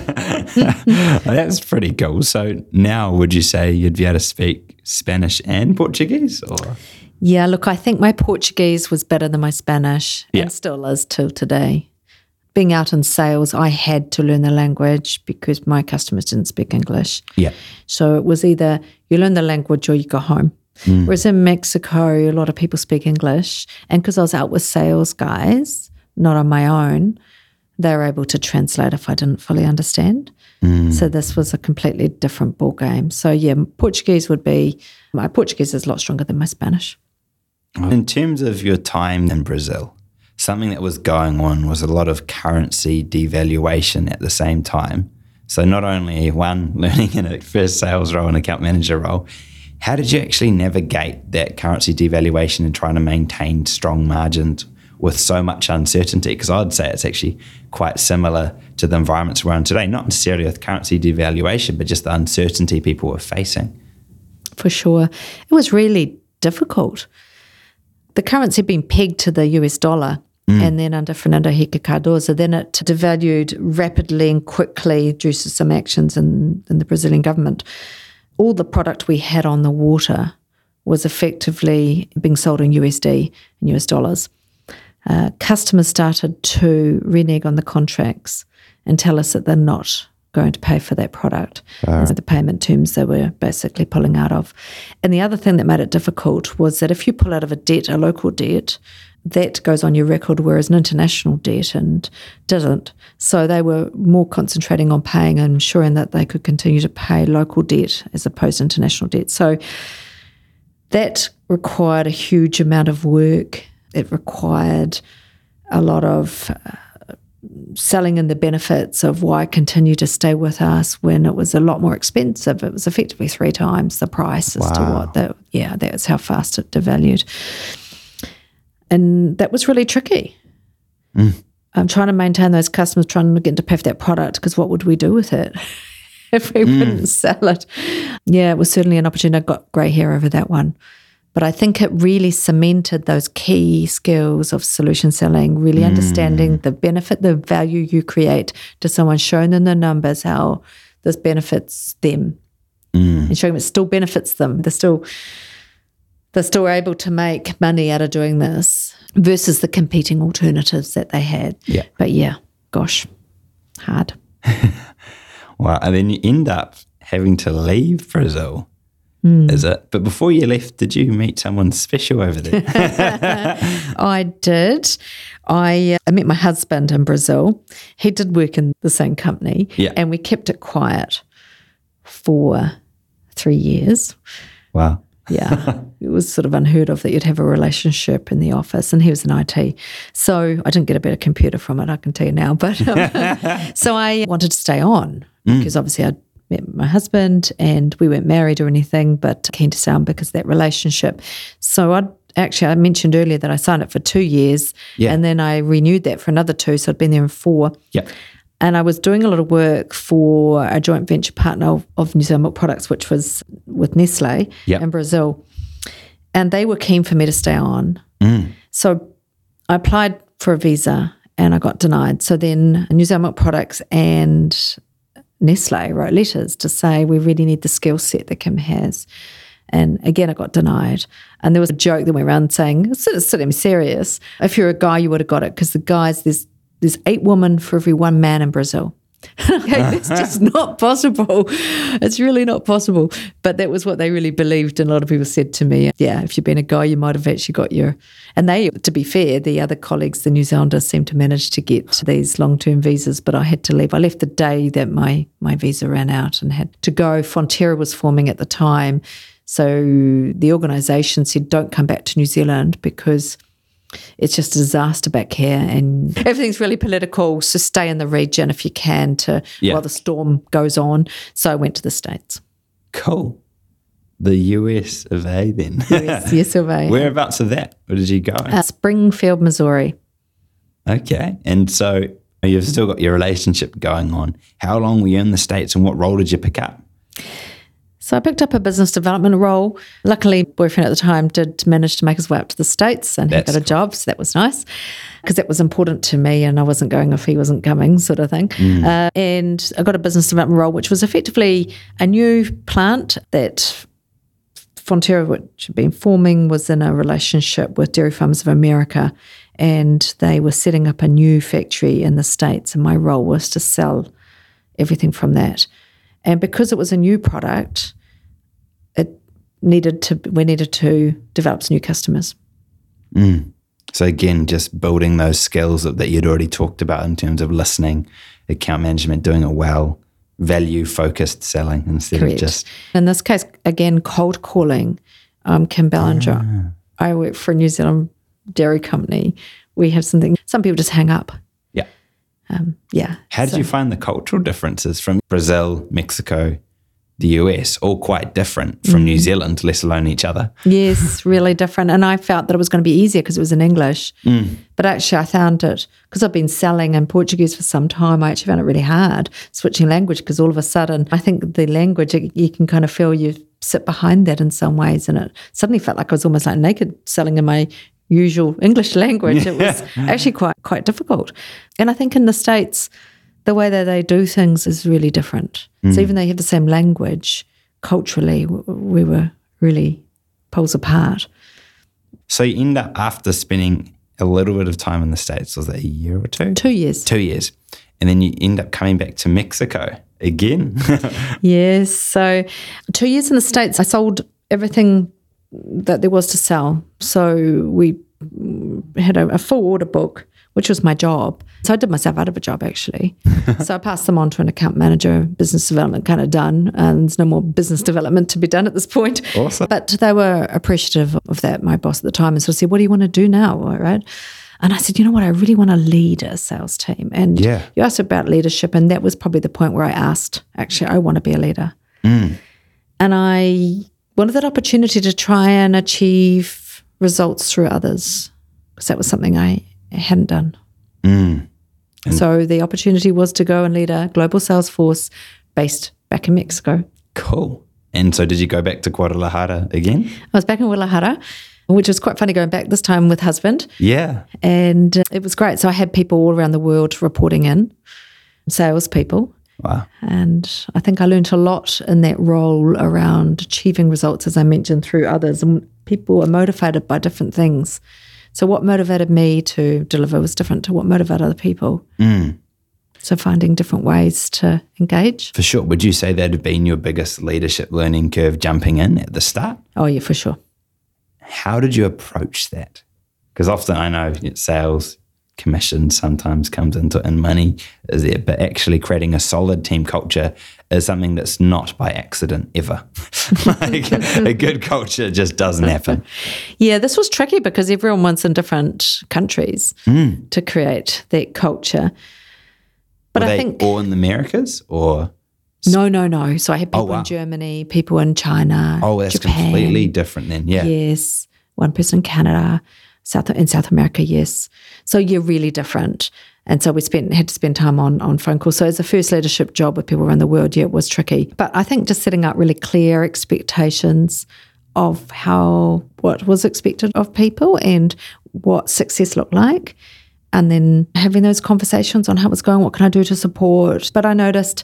Speaker 1: That's pretty cool. So now would you say you'd be able to speak Spanish and Portuguese? Or?
Speaker 2: Yeah, look, I think my Portuguese was better than my Spanish and still is till today. Being out in sales, I had to learn the language because my customers didn't speak English.
Speaker 1: Yeah.
Speaker 2: So it was either you learn the language or you go home. Whereas in Mexico, a lot of people speak English. And because I was out with sales guys, not on my own, they were able to translate if I didn't fully understand. So this was a completely different ball game. So yeah, my Portuguese is a lot stronger than my Spanish.
Speaker 1: In terms of your time in Brazil, something that was going on was a lot of currency devaluation at the same time. So not only learning in a first sales role and account manager role, how did you actually navigate that currency devaluation and trying to maintain strong margins with so much uncertainty? Because I'd say it's actually quite similar to the environments we're in today, not necessarily with currency devaluation, but just the uncertainty people were facing.
Speaker 2: For sure. It was really difficult. The currency had been pegged to the US dollar, and then under Fernando Henrique Cardoso, then it devalued rapidly and quickly due to some actions in the Brazilian government. All the product we had on the water was effectively being sold in USD and US dollars. Customers started to renege on the contracts and tell us that they're not going to pay for that product. So the payment terms they were basically pulling out of. And the other thing that made it difficult was that if you pull out of a debt, a local debt, that goes on your record, whereas an international debt and didn't. So they were more concentrating on paying and ensuring that they could continue to pay local debt as opposed to international debt. So that required a huge amount of work. It required a lot of selling in the benefits of why continue to stay with us when it was a lot more expensive. It was effectively 3 times the price as to what that's how fast it devalued. And that was really tricky. I'm trying to maintain those customers, trying to get to pay for that product, because what would we do with it if we wouldn't sell it? Yeah, it was certainly an opportunity. I got grey hair over that one. But I think it really cemented those key skills of solution selling, really understanding the benefit, the value you create to someone, showing them the numbers, how this benefits them, and showing them it still benefits them. They're still able to make money out of doing this versus the competing alternatives that they had.
Speaker 1: Yeah.
Speaker 2: But yeah, gosh, hard.
Speaker 1: Wow. And then you end up having to leave Brazil. Is it? But before you left, did you meet someone special over there?
Speaker 2: I did. I met my husband in Brazil. He did work in the same company, and we kept it quiet for 3 years.
Speaker 1: Wow.
Speaker 2: Yeah, it was sort of unheard of that you'd have a relationship in the office, and he was in IT. So I didn't get a better computer from it, I can tell you now. But so I wanted to stay on because obviously I'd met my husband and we weren't married or anything, but keen to stay on because of that relationship. So I mentioned earlier that I signed up for 2 years and then I renewed that for another 2, so I'd been there in 4.
Speaker 1: Yeah.
Speaker 2: And I was doing a lot of work for a joint venture partner of New Zealand Milk Products, which was with Nestle in Brazil. And they were keen for me to stay on. So I applied for a visa and I got denied. So then New Zealand Milk Products and Nestle wrote letters to say, we really need the skill set that Kim has. And again, I got denied. And there was a joke that went around saying, I'm serious. If you're a guy, you would have got it, because the guys, there's 8 women for every 1 man in Brazil. It's just not possible. It's really not possible. But that was what they really believed. And a lot of people said to me, yeah, if you'd been a guy, you might have actually got your... And they, to be fair, the other colleagues, the New Zealanders, seemed to manage to get these long-term visas, but I had to leave. I left the day that my visa ran out and had to go. Fonterra was forming at the time. So the organisation said, don't come back to New Zealand because it's just a disaster back here and everything's really political, so stay in the region if you can while the storm goes on. So I went to the States.
Speaker 1: Cool. The US of A then.
Speaker 2: Yes of A.
Speaker 1: Whereabouts of that? Where did you go?
Speaker 2: Springfield, Missouri.
Speaker 1: Okay. And so you've still got your relationship going on. How long were you in the States and what role did you pick up?
Speaker 2: So I picked up a business development role. Luckily, boyfriend at the time did manage to make his way up to the States and he got a job, so that was nice because that was important to me and I wasn't going if he wasn't coming sort of thing. And I got a business development role, which was effectively a new plant that Fonterra, which had been forming, was in a relationship with Dairy Farmers of America and they were setting up a new factory in the States and my role was to sell everything from that. And because it was a new product, we needed to develop some new customers.
Speaker 1: So again, just building those skills that you'd already talked about in terms of listening, account management, doing it well, value-focused selling instead of just...
Speaker 2: In this case, again, cold calling. Kim Ballinger. I work for a New Zealand dairy company. We have something, some people just hang up.
Speaker 1: How did you find the cultural differences from Brazil, Mexico, the US, all quite different from New Zealand, let alone each other?
Speaker 2: Yes, really different. And I felt that it was going to be easier because it was in English. But actually I found it, because I've been selling in Portuguese for some time, I actually found it really hard switching language because all of a sudden I think the language, you can kind of feel you sit behind that in some ways. And it suddenly felt like I was almost like naked selling in my usual English language. It was actually quite difficult. And I think in the States, the way that they do things is really different. So even though you have the same language, culturally, we were really poles apart.
Speaker 1: So you end up, after spending a little bit of time in the States, was that a year or two?
Speaker 2: 2 years.
Speaker 1: 2 years. And then you end up coming back to Mexico again.
Speaker 2: Yes. So 2 years in the States, I sold everything that there was to sell. So we had a full order book, which was my job. So I did myself out of a job, actually. So I passed them on to an account manager, business development kind of done, and there's no more business development to be done at this point.
Speaker 1: Awesome.
Speaker 2: But they were appreciative of that, my boss at the time, and sort of said, what do you want to do now, all right? And I said, you know what, I really want to lead a sales team. And you asked about leadership, and that was probably the point where I asked, actually, I want to be a leader. And I wanted that opportunity to try and achieve results through others, because that was something I hadn't done. So the opportunity was to go and lead a global sales force based back in Mexico.
Speaker 1: Cool. And so did you go back to Guadalajara again?
Speaker 2: I was back in Guadalajara, which was quite funny going back this time with husband.
Speaker 1: Yeah.
Speaker 2: And it was great. So I had people all around the world reporting in, salespeople.
Speaker 1: Wow.
Speaker 2: And I think I learned a lot in that role around achieving results, as I mentioned, through others. And people are motivated by different things. So what motivated me to deliver was different to what motivated other people. So finding different ways to engage.
Speaker 1: For sure. Would you say that had been your biggest leadership learning curve jumping in at the start?
Speaker 2: Oh, yeah, for sure.
Speaker 1: How did you approach that? Because often I know sales, commission sometimes comes into and money is there, but actually creating a solid team culture is something that's not by accident ever. Like a good culture just doesn't happen.
Speaker 2: Yeah, this was tricky because everyone was in different countries to create that culture. But
Speaker 1: Were
Speaker 2: I
Speaker 1: they
Speaker 2: think
Speaker 1: all in the Americas or?
Speaker 2: No. So I had people in Germany, people in China,
Speaker 1: Oh, that's
Speaker 2: Japan.
Speaker 1: completely different then. Yeah.
Speaker 2: Yes. One person in Canada, South America, yes. So you're really different. And so we had to spend time on phone calls. So as a first leadership job with people around the world, it was tricky. But I think just setting up really clear expectations of what was expected of people and what success looked like. And then having those conversations on how it's going, what can I do to support? But I noticed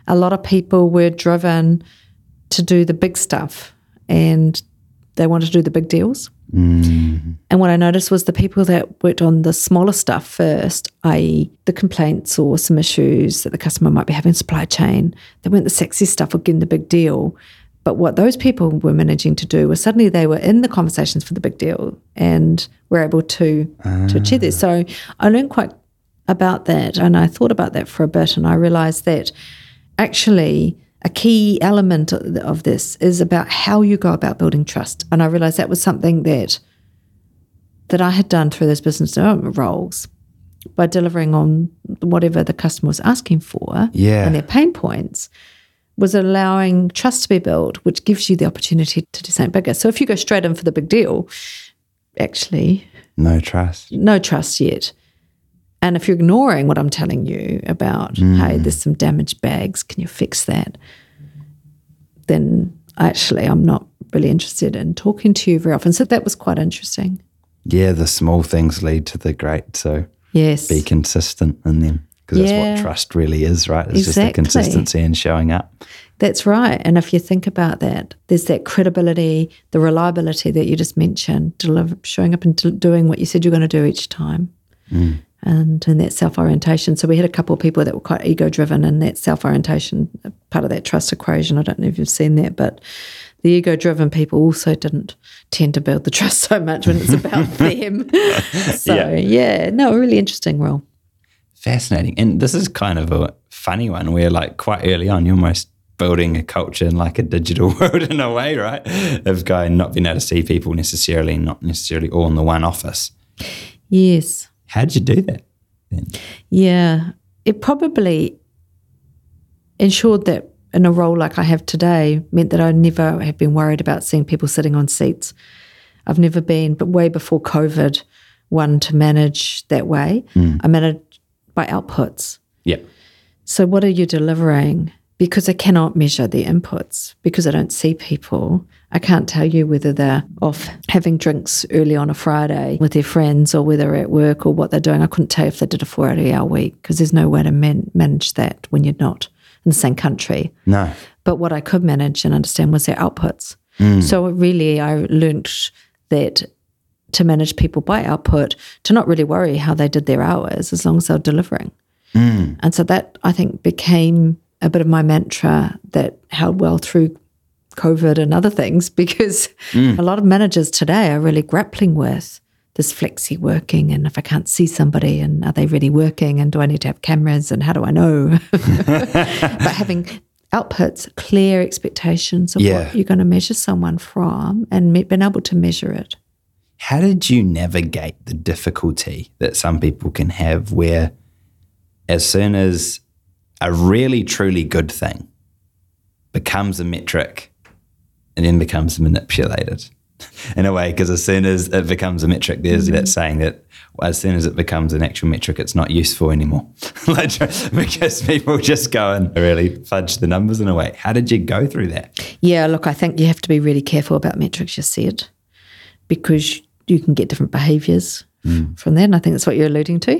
Speaker 2: a lot of people were driven to do the big stuff and they wanted to do the big deals. And what I noticed was the people that worked on the smaller stuff first, i.e. the complaints or some issues that the customer might be having in supply chain, they weren't the sexy stuff of getting the big deal. But what those people were managing to do was suddenly they were in the conversations for the big deal and were able to achieve this. So I learned quite about that, and I thought about that for a bit, and I realised that actually a key element of this is about how you go about building trust. And I realised that was something that I had done through those business development roles by delivering on whatever the customer was asking for and their pain points, was allowing trust to be built, which gives you the opportunity to do something bigger. So if you go straight in for the big deal, actually...
Speaker 1: No trust
Speaker 2: yet. And if you're ignoring what I'm telling you about, hey, there's some damaged bags, can you fix that? Then actually I'm not really interested in talking to you very often. So that was quite interesting.
Speaker 1: Yeah, the small things lead to the great. So
Speaker 2: yes,
Speaker 1: be consistent in them, because that's what trust really is, right? It's just the consistency and showing up.
Speaker 2: That's right. And if you think about that, there's that credibility, the reliability that you just mentioned, showing up and doing what you said you're going to do each time. And that self-orientation. So we had a couple of people that were quite ego-driven, and that self-orientation, part of that trust equation, I don't know if you've seen that, but the ego-driven people also didn't tend to build the trust so much when it's about them. So, a really interesting role.
Speaker 1: Fascinating. And this is kind of a funny one where, like, quite early on, you're almost building a culture in like a digital world in a way, right? Of going, not being able to see people necessarily, not necessarily all in the one office.
Speaker 2: Yes.
Speaker 1: How did you do that then?
Speaker 2: Yeah, it probably ensured that in a role like I have today meant that I never have been worried about seeing people sitting on seats. I've never been, but way before COVID, one to manage that way. I managed by outputs.
Speaker 1: Yeah.
Speaker 2: So what are you delivering? Because I cannot measure the inputs, because I don't see people, I can't tell you whether they're off having drinks early on a Friday with their friends or whether they're at work or what they're doing. I couldn't tell you if they did a 40-hour week, because there's no way to manage that when you're not in the same country.
Speaker 1: No.
Speaker 2: But what I could manage and understand was their outputs. So really I learnt that to manage people by output, to not really worry how they did their hours as long as they're delivering. And so that, I think, became a bit of my mantra that held well through COVID and other things, because a lot of managers today are really grappling with this flexi working, and if I can't see somebody, and are they really working, and do I need to have cameras, and how do I know? But having outputs, clear expectations of what you're going to measure someone from, and being able to measure it.
Speaker 1: How did you navigate the difficulty that some people can have where as soon as a really truly good thing becomes a metric and then becomes manipulated in a way? Because as soon as it becomes a metric, there's that saying that as soon as it becomes an actual metric, it's not useful anymore. Because people just go and really fudge the numbers in a way. How did you go through that?
Speaker 2: Yeah, look, I think you have to be really careful about metrics you set, because you can get different behaviours from that, and I think that's what you're alluding to.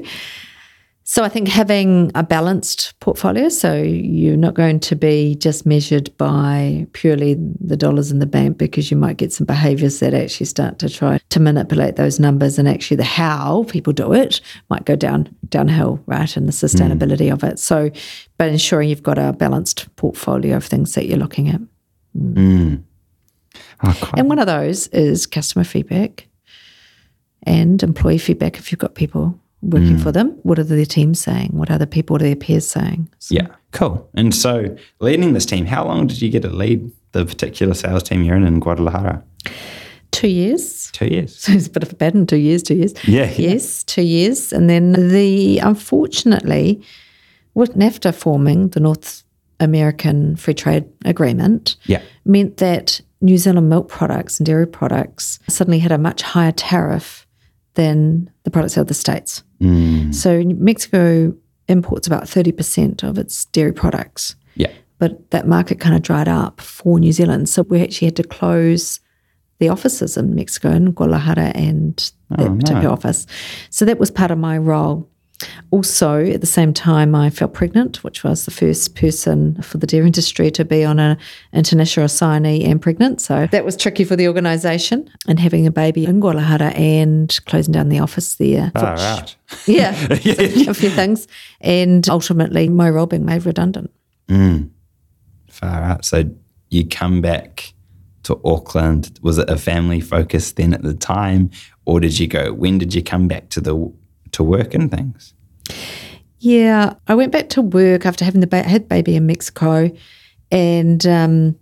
Speaker 2: So I think having a balanced portfolio, so you're not going to be just measured by purely the dollars in the bank, because you might get some behaviours that actually start to try to manipulate those numbers, and actually the how people do it might go downhill, right, and the sustainability of it. So, but ensuring you've got a balanced portfolio of things that you're looking at. And one of those is customer feedback and employee feedback if you've got people working for them. What are their teams saying? What are their peers saying? So.
Speaker 1: Yeah, cool. And so leading this team, how long did you get to lead the particular sales team you're in Guadalajara?
Speaker 2: 2 years.
Speaker 1: 2 years.
Speaker 2: So it's a bit of a pattern, 2 years.
Speaker 1: Yeah.
Speaker 2: Yes, 2 years. And then unfortunately, with NAFTA forming, the North American Free Trade Agreement, meant that New Zealand milk products and dairy products suddenly had a much higher tariff than the products out of the States. So Mexico imports about 30% of its dairy products.
Speaker 1: Yeah.
Speaker 2: But that market kind of dried up for New Zealand. So we actually had to close the offices in Mexico, in Guadalajara and that particular office. So that was part of my role. Also, at the same time, I fell pregnant, which was the first person for the dairy industry to be on an international assignee and pregnant. So that was tricky for the organisation, and having a baby in Guadalajara and closing down the office there.
Speaker 1: Right.
Speaker 2: Yeah, a few things. And ultimately, my role being made redundant.
Speaker 1: Far out. So you come back to Auckland. Was it a family focus then at the time, or when did you come back to work and things?
Speaker 2: Yeah, I went back to work after having I had baby in Mexico, and then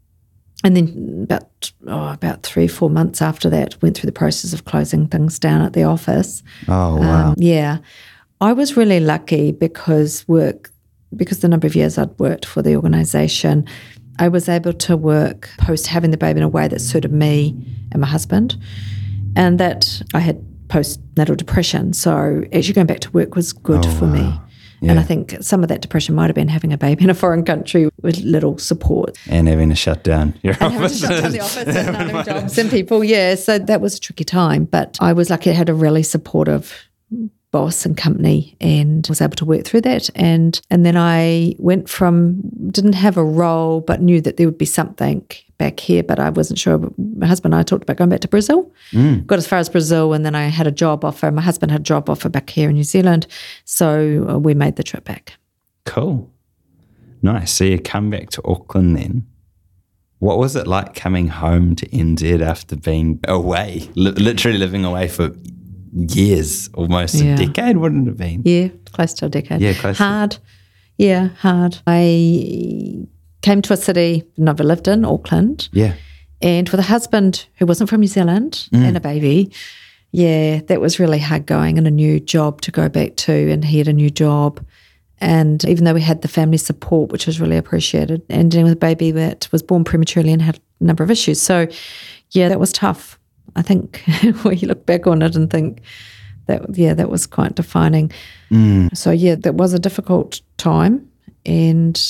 Speaker 2: about 3-4 months after that, went through the process of closing things down at the office.
Speaker 1: Oh, wow.
Speaker 2: Yeah. I was really lucky because the number of years I'd worked for the organisation, I was able to work post having the baby in a way that suited me and my husband, and that I had postnatal depression. So actually going back to work was good for me. Yeah. And I think some of that depression might have been having a baby in a foreign country with little support.
Speaker 1: And having to shut down your office.
Speaker 2: Having to shut down the office and not having jobs and people, yeah. So that was a tricky time. But I was lucky I had a really supportive boss and company and was able to work through that. And then I didn't have a role, but knew that there would be something back here, but I wasn't sure. My husband and I talked about going back to Brazil. Got as far as Brazil, and then I had a job offer. My husband had a job offer back here in New Zealand. So we made the trip back.
Speaker 1: Cool. Nice. So you come back to Auckland then. What was it like coming home to NZ after being away, literally living away for years, almost a decade, wouldn't it have been?
Speaker 2: Yeah, close to a decade.
Speaker 1: Yeah, close.
Speaker 2: Hard. Yeah, hard. I came to a city I've never lived in, Auckland.
Speaker 1: Yeah.
Speaker 2: And with a husband who wasn't from New Zealand and a baby, yeah, that was really hard going, and a new job to go back to, and he had a new job. And even though we had the family support, which was really appreciated, and dealing with a baby that was born prematurely and had a number of issues. So, yeah, that was tough. I think when you look back on it and think that was quite defining. So, yeah, that was a difficult time. And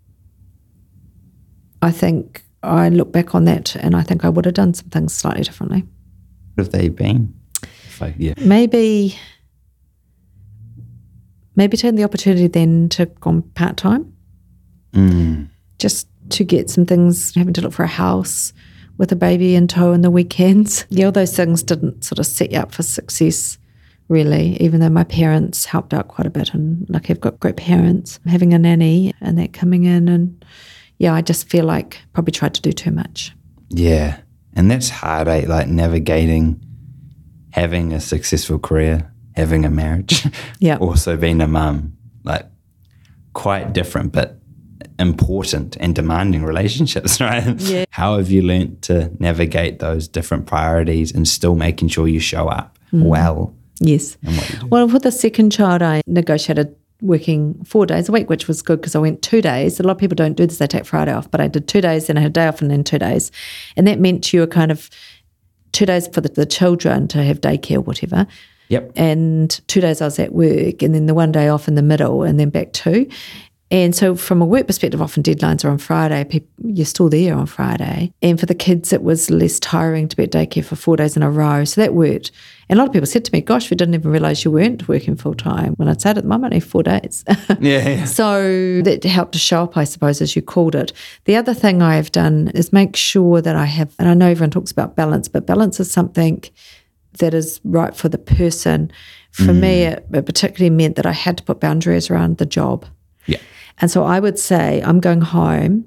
Speaker 2: I think I look back on that and I think I would have done some things slightly differently.
Speaker 1: What have they been?
Speaker 2: Maybe taking the opportunity then to go part-time. Just to get some things, having to look for a house with a baby in tow in the weekends. Yeah, all those things didn't sort of set you up for success, really, even though my parents helped out quite a bit, and lucky I've got great parents. Having a nanny and that coming in, and yeah, I just feel like probably tried to do too much.
Speaker 1: Yeah, and that's hard, eh? Like navigating having a successful career, having a marriage, also being a mum, like quite different, but important and demanding relationships, right?
Speaker 2: Yeah.
Speaker 1: How have you learnt to navigate those different priorities and still making sure you show up well?
Speaker 2: Yes. Well, with the second child, I negotiated working 4 days a week, which was good because I went 2 days. A lot of people don't do this, they take Friday off, but I did 2 days and I had a day off and then 2 days. And that meant you were kind of 2 days for the children to have daycare or whatever.
Speaker 1: Yep.
Speaker 2: And 2 days I was at work, and then the 1 day off in the middle, and then back 2. And so from a work perspective, often deadlines are on Friday. You're still there on Friday. And for the kids, it was less tiring to be at daycare for 4 days in a row. So that worked. And a lot of people said to me, gosh, we didn't even realise you weren't working full time. When I'd say to them, I'm only 4 days.
Speaker 1: Yeah.
Speaker 2: So that helped to show up, I suppose, as you called it. The other thing I've done is make sure that I have, and I know everyone talks about balance, but balance is something that is right for the person. For me, it particularly meant that I had to put boundaries around the job.
Speaker 1: Yeah.
Speaker 2: And so I would say, I'm going home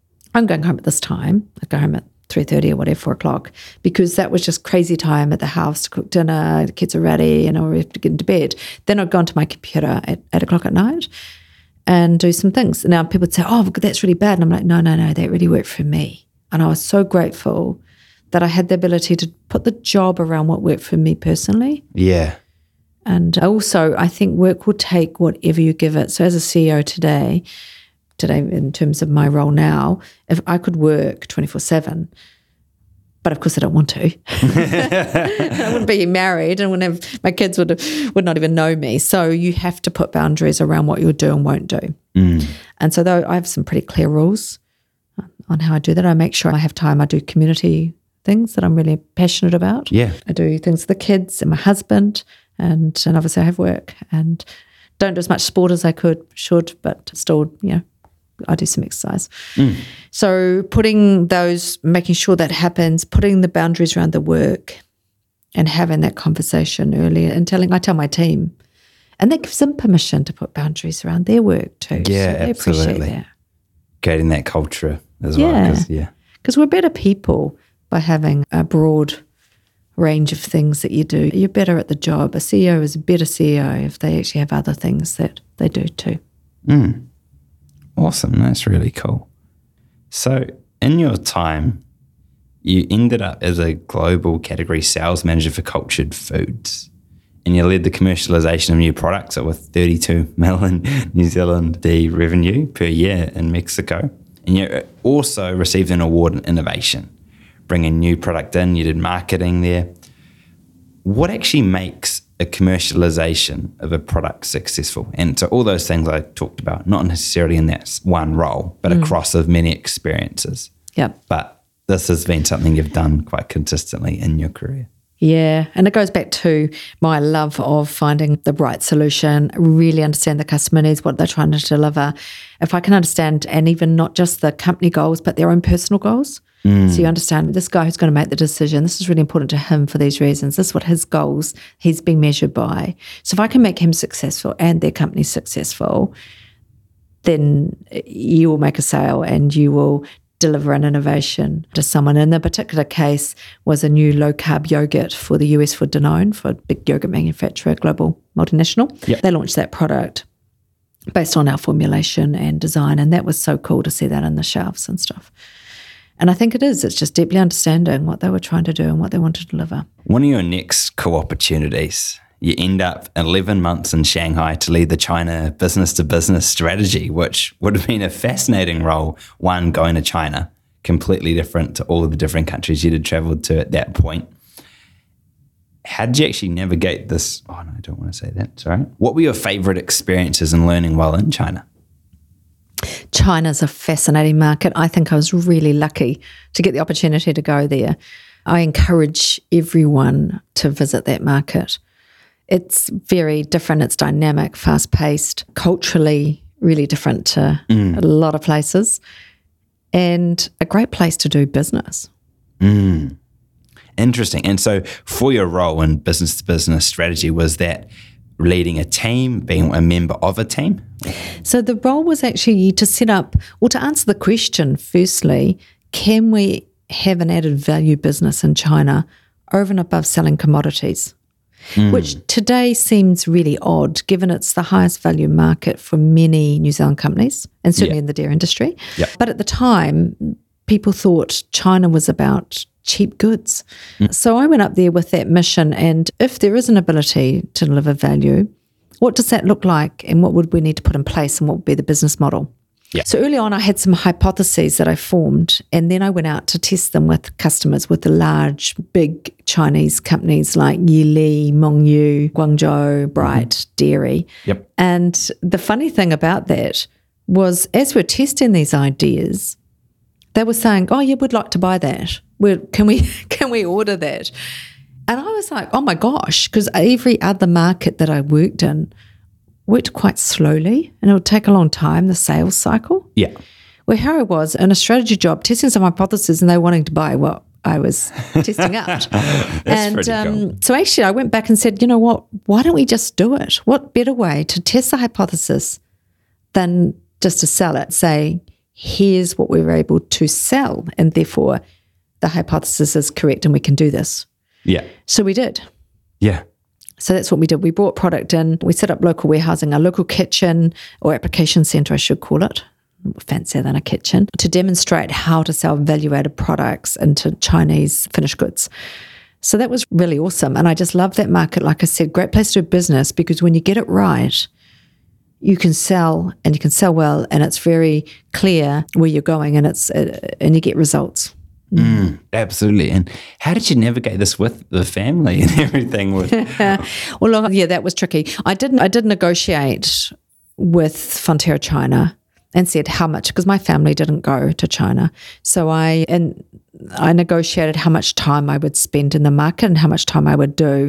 Speaker 2: at this time. I go home at 3:30 or whatever, 4 o'clock, because that was just crazy time at the house to cook dinner, the kids are ready, and we have to get into bed. Then I'd go onto my computer at 8 o'clock at night and do some things. Now people would say, oh, that's really bad. And I'm like, no, that really worked for me. And I was so grateful that I had the ability to put the job around what worked for me personally.
Speaker 1: Yeah.
Speaker 2: And also, I think work will take whatever you give it. So as a CEO today, in terms of my role now, if I could work 24/7, but of course I don't want to. I wouldn't be married, and wouldn't have, my kids would not even know me. So you have to put boundaries around what you'll do and won't do. And so though I have some pretty clear rules on how I do that. I make sure I have time. I do community things that I'm really passionate about.
Speaker 1: Yeah.
Speaker 2: I do things for the kids and my husband. And obviously I have work and don't do as much sport as I should, but still, I do some exercise. So making sure that happens, putting the boundaries around the work and having that conversation earlier and I tell my team, and that gives them permission to put boundaries around their work too.
Speaker 1: Yeah,
Speaker 2: so they
Speaker 1: absolutely.
Speaker 2: appreciate that.
Speaker 1: Creating that culture as well.
Speaker 2: Because we're better people by having a broad range of things that you do. You're better at the job. A CEO is a better CEO if they actually have other things that they do too.
Speaker 1: Awesome. That's really cool. So in your time, you ended up as a global category sales manager for cultured foods, and you led the commercialization of new products with 32 million New Zealand revenue per year in Mexico. And you also received an award in innovation, bringing new product in. You did marketing there. What actually makes a commercialization of a product successful? And so all those things I talked about, not necessarily in that one role, but across of many experiences.
Speaker 2: Yep.
Speaker 1: But this has been something you've done quite consistently in your career.
Speaker 2: Yeah, and it goes back to my love of finding the right solution, really understand the customer needs, what they're trying to deliver. If I can understand, and even not just the company goals, but their own personal goals. So you understand this guy who's going to make the decision, this is really important to him for these reasons. This is what his goals he's being measured by. So if I can make him successful and their company successful, then you will make a sale and you will deliver an innovation to someone. In the particular case was a new low-carb yogurt for the US for Danone, for a big yogurt manufacturer, global multinational.
Speaker 1: Yep.
Speaker 2: They launched that product based on our formulation and design, and that was so cool to see that in the shelves and stuff. And I think it's just deeply understanding what they were trying to do and what they wanted to deliver.
Speaker 1: One of your next cool opportunities, you end up 11 months in Shanghai to lead the China business-to-business strategy, which would have been a fascinating role, one, going to China, completely different to all of the different countries you'd traveled to at that point. How did you actually navigate this? Oh, no, I don't want to say that, sorry. What were your favorite experiences in learning while in China?
Speaker 2: China's a fascinating market. I think I was really lucky to get the opportunity to go there. I encourage everyone to visit that market. It's very different. It's dynamic, fast-paced, culturally really different to a lot of places, and a great place to do business.
Speaker 1: Interesting. And so for your role in business-to-business strategy, was that leading a team, being a member of a team?
Speaker 2: So the role was actually to set up, or to answer the question, firstly, can we have an added value business in China over and above selling commodities? Which today seems really odd, given it's the highest value market for many New Zealand companies, and certainly in the dairy industry. But at the time, people thought China was about cheap goods. So I went up there with that mission, and if there is an ability to deliver value, what does that look like, and what would we need to put in place, and what would be the business model? So early on, I had some hypotheses that I formed, and then I went out to test them with customers, with the large, big Chinese companies like Yili, Mengniu, Guangzhou, Bright Dairy. And the funny thing about that was, as we're testing these ideas, they were saying, "Oh, yeah, we'd like to buy that. Can we order that?" And I was like, "Oh my gosh," because every other market that I worked in worked quite slowly, and it would take a long time, the sales cycle. Where here I was in a strategy job, testing some hypotheses, and they wanting to buy what I was testing out.
Speaker 1: Cool.
Speaker 2: So actually I went back and said, you know what, why don't we just do it? What better way to test the hypothesis than just to sell it? Say, here's what we were able to sell, and therefore the hypothesis is correct and we can do this. So we did. So that's what we did. We brought product in, we set up local warehousing, a local kitchen or application centre, I should call it, fancier than a kitchen, to demonstrate how to sell value-added products into Chinese finished goods. So that was really awesome. And I just love that market. Like I said, great place to do business, because when you get it right, you can sell, and you can sell well, and it's very clear where you're going, and and you get results.
Speaker 1: Absolutely. And how did you navigate this with the family and everything?
Speaker 2: Well, yeah, that was tricky. I did negotiate with Fonterra China and said how much, because my family didn't go to China. So I negotiated how much time I would spend in the market and how much time I would do,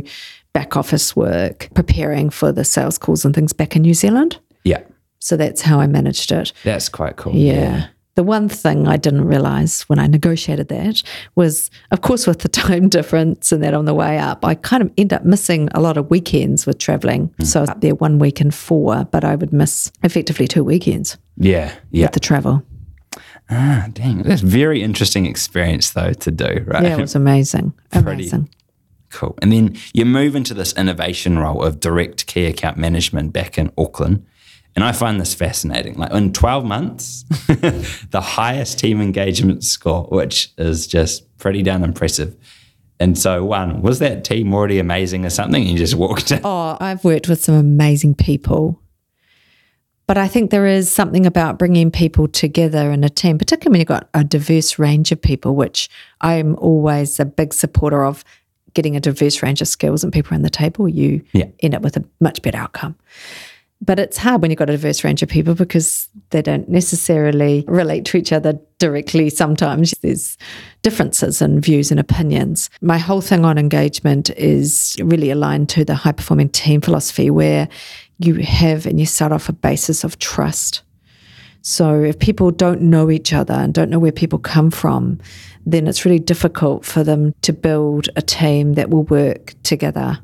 Speaker 2: back office work, preparing for the sales calls and things back in New Zealand.
Speaker 1: Yeah.
Speaker 2: So that's how I managed it.
Speaker 1: That's quite cool.
Speaker 2: Yeah. The one thing I didn't realise when I negotiated that was, of course, with the time difference and that on the way up, I kind of end up missing a lot of weekends with travelling. So I was up there 1 week in 4, but I would miss effectively 2 weekends
Speaker 1: Yeah.
Speaker 2: with the travel.
Speaker 1: Ah, dang. That's a very interesting experience, though, to do, right?
Speaker 2: Yeah, it was amazing. Amazing.
Speaker 1: Cool. And then you move into this innovation role of direct key account management back in Auckland. And I find this fascinating. Like in 12 months, the highest team engagement score, which is just pretty damn impressive. And so was that team already amazing or something? And you just walked in?
Speaker 2: Oh, I've worked with some amazing people. But I think there is something about bringing people together in a team, particularly when you've got a diverse range of people, which I'm always a big supporter of. Getting a diverse range of skills and people around the table, you end up with a much better outcome. But it's hard when you've got a diverse range of people because they don't necessarily relate to each other directly. Sometimes there's differences in views and opinions. My whole thing on engagement is really aligned to the high-performing team philosophy where you have and you start off a basis of trust. So if people don't know each other and don't know where people come from, then it's really difficult for them to build a team that will work together.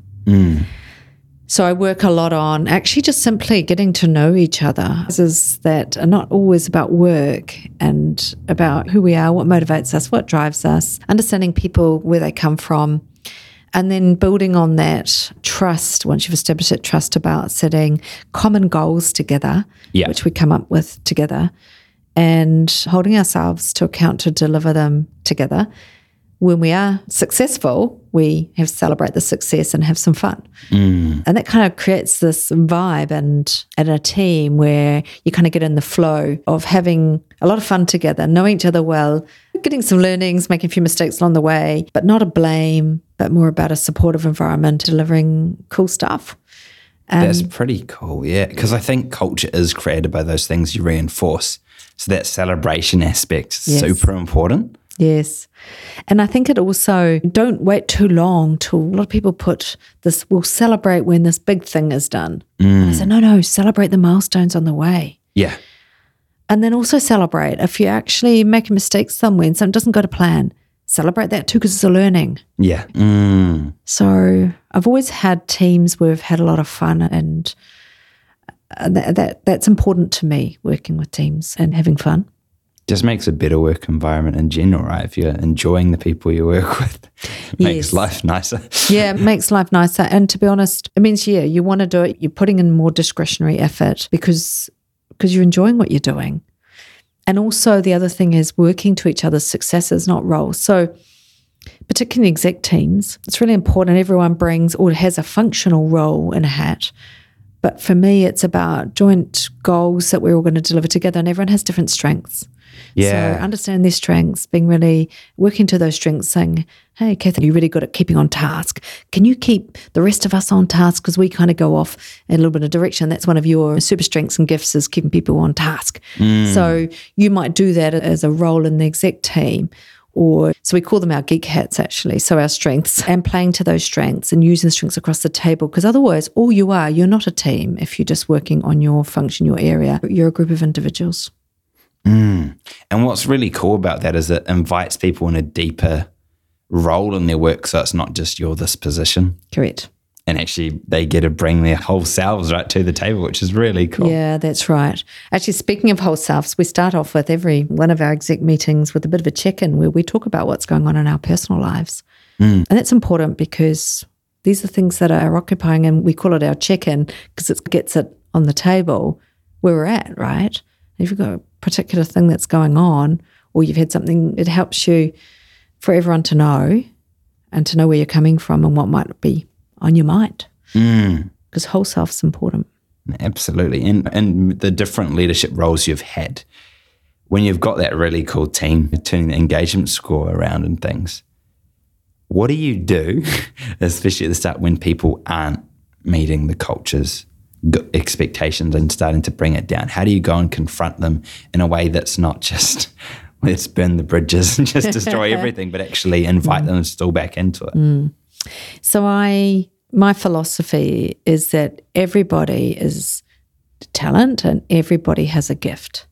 Speaker 2: So I work a lot on actually just simply getting to know each other. Is that are not always about work and about who we are, what motivates us, what drives us, understanding people, where they come from, and then building on that trust. Once you've established that trust, about setting common goals together, which we come up with together, and holding ourselves to account to deliver them together. When we are successful, we have to celebrate the success and have some fun. And that kind of creates this vibe and a team where you kind of get in the flow of having a lot of fun together, knowing each other well, getting some learnings, making a few mistakes along the way, but not a blame, but more about a supportive environment, delivering cool stuff.
Speaker 1: That's pretty cool, yeah, because I think culture is created by those things you reinforce. So that celebration aspect is super important.
Speaker 2: Yes. And I think it also, don't wait too long till a lot of people put this, we'll celebrate when this big thing is done. And I say, no, celebrate the milestones on the way.
Speaker 1: Yeah.
Speaker 2: And then also celebrate if you actually make a mistake somewhere and something doesn't go to plan. Celebrate that too because it's a learning.
Speaker 1: Yeah.
Speaker 2: So I've always had teams where we've had a lot of fun and that's important to me, working with teams and having fun.
Speaker 1: Just makes a better work environment in general, right? If you're enjoying the people you work with, it makes life nicer.
Speaker 2: Yeah, it makes life nicer. And to be honest, it means, you want to do it. You're putting in more discretionary effort because you're enjoying what you're doing. And also the other thing is working to each other's successes, not roles. So particularly exec teams, it's really important everyone brings or has a functional role in a hat. But for me, it's about joint goals that we're all going to deliver together, and everyone has different strengths.
Speaker 1: Yeah.
Speaker 2: So understanding their strengths, being really working to those strengths, saying, hey, Kathy, you're really good at keeping on task. Can you keep the rest of us on task? Because we kind of go off in a little bit of direction. That's one of your super strengths and gifts, is keeping people on task. So you might do that as a role in the exec team. So we call them our geek hats, actually. So our strengths, and playing to those strengths and using strengths across the table. Because otherwise, you're not a team if you're just working on your function, your area. You're a group of individuals.
Speaker 1: And what's really cool about that is it invites people in a deeper role in their work. So it's not just you're this position.
Speaker 2: Correct.
Speaker 1: And actually they get to bring their whole selves right to the table, which is really cool.
Speaker 2: Yeah, that's right. Actually, speaking of whole selves, we start off with every one of our exec meetings with a bit of a check-in where we talk about what's going on in our personal lives. And that's important because these are things that are occupying, and we call it our check-in because it gets it on the table where we're at, right? If you've got a particular thing that's going on, or you've had something, it helps you for everyone to know, and to know where you're coming from and what might be on your mind. Because whole self's important.
Speaker 1: Absolutely. And the different leadership roles you've had, when you've got that really cool team, turning the engagement score around and things, what do you do, especially at the start when people aren't meeting the culture's expectations and starting to bring it down? How do you go and confront them in a way that's not just let's burn the bridges and just destroy everything, but actually invite them still back into it?
Speaker 2: So I my philosophy is that everybody is talent and everybody has a gift.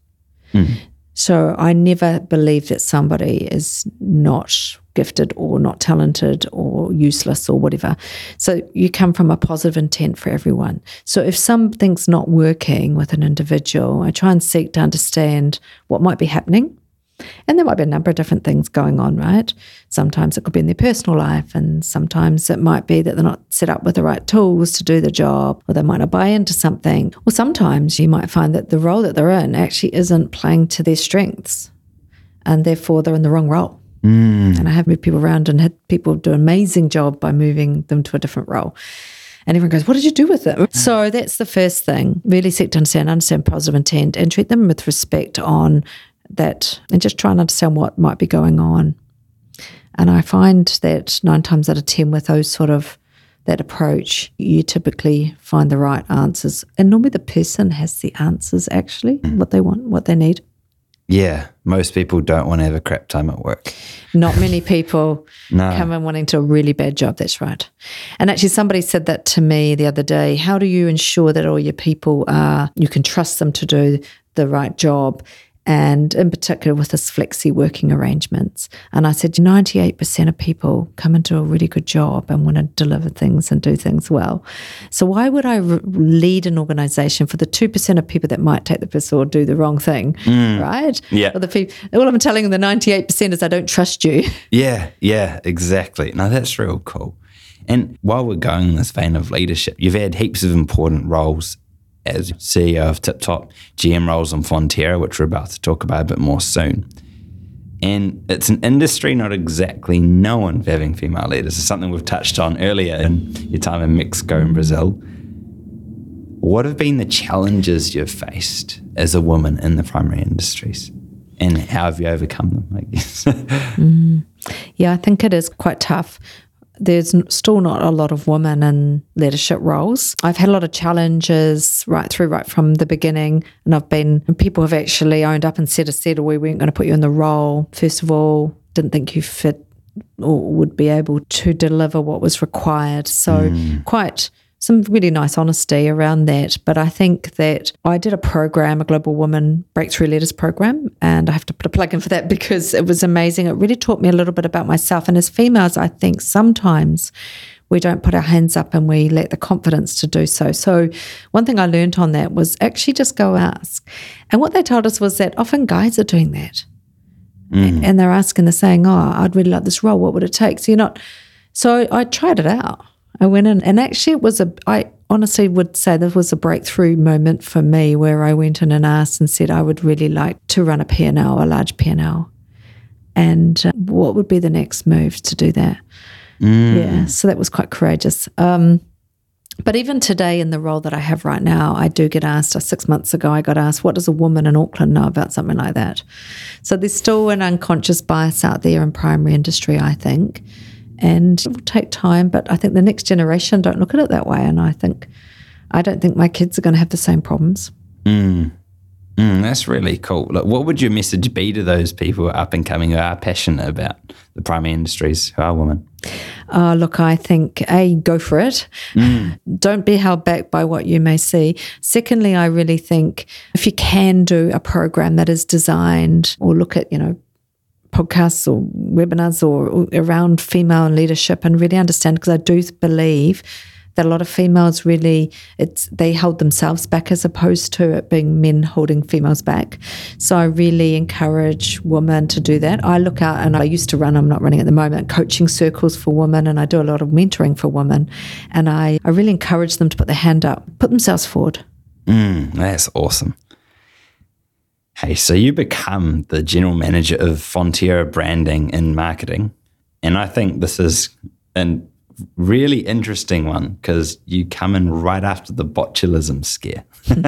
Speaker 2: So I never believe that somebody is not gifted or not talented or useless or whatever. So you come from a positive intent for everyone. So if something's not working with an individual, I try and seek to understand what might be happening. And there might be a number of different things going on, right? Sometimes it could be in their personal life, and sometimes it might be that they're not set up with the right tools to do the job, or they might not buy into something. Or sometimes you might find that the role that they're in actually isn't playing to their strengths, and therefore they're in the wrong role. And I have moved people around and had people do an amazing job by moving them to a different role. And everyone goes, what did you do with them? So that's the first thing. Really seek to understand positive intent and treat them with respect on that, and just try and understand what might be going on. And I find that 9 times out of 10 with that approach, you typically find the right answers. And normally the person has the answers actually, what they want, what they need.
Speaker 1: Yeah, most people don't want to have a crap time at work.
Speaker 2: Not many people come in wanting to do a really bad job, that's right. And actually somebody said that to me the other day, how do you ensure that all your people you can trust them to do the right job? And in particular with this flexi working arrangements. And I said 98% of people come and do a really good job and want to deliver things and do things well. So why would I lead an organisation for the 2% of people that might take the piss or do the wrong thing, right?
Speaker 1: Yeah.
Speaker 2: Or all I'm telling the 98% is I don't trust you.
Speaker 1: Yeah, exactly. No, that's real cool. And while we're going in this vein of leadership, you've had heaps of important roles as CEO of Tip Top, GM roles on Fonterra, which we're about to talk about a bit more soon. And it's an industry not exactly known for having female leaders. It's something we've touched on earlier in your time in Mexico and Brazil. What have been the challenges you've faced as a woman in the primary industries? And how have you overcome them, I guess?
Speaker 2: Yeah, I think it is quite tough. There's still not a lot of women in leadership roles. I've had a lot of challenges right from the beginning, and people have actually owned up and said, we weren't going to put you in the role. First of all, didn't think you fit or would be able to deliver what was required. So quite some really nice honesty around that. But I think that I did a program, a Global Women Breakthrough Leaders program, and I have to put a plug in for that because it was amazing. It really taught me a little bit about myself. And as females, I think sometimes we don't put our hands up and we lack the confidence to do so. So one thing I learned on that was actually just go ask. And what they told us was that often guys are doing that. And they're asking, they're saying, I'd really like this role. What would it take? So I tried it out. I went in, and actually I honestly would say this was a breakthrough moment for me where I went in and asked and said I would really like to run a P&L, a large P&L. And what would be the next move to do that? Yeah, so that was quite courageous. But even today in the role that I have right now, I do get asked, 6 months ago, I got asked, what does a woman in Auckland know about something like that? So there's still an unconscious bias out there in primary industry, I think. And it will take time, but I think the next generation don't look at it that way. And I don't think my kids are going to have the same problems.
Speaker 1: That's really cool. Look, what would your message be to those people who are up and coming, who are passionate about the primary industries, who are women?
Speaker 2: Look, I think, go for it. Don't be held back by what you may see. Secondly, I really think if you can do a program that is designed or look at, podcasts or webinars or around female leadership and really understand, because I do believe that a lot of females really, they hold themselves back as opposed to it being men holding females back. So I really encourage women to do that. I look out, and I used to run, I'm not running at the moment, coaching circles for women, and I do a lot of mentoring for women. And I really encourage them to put their hand up, put themselves forward.
Speaker 1: That's awesome. Hey, so you become the general manager of Fonterra branding and marketing. And I think this is a really interesting one because you come in right after the botulism scare.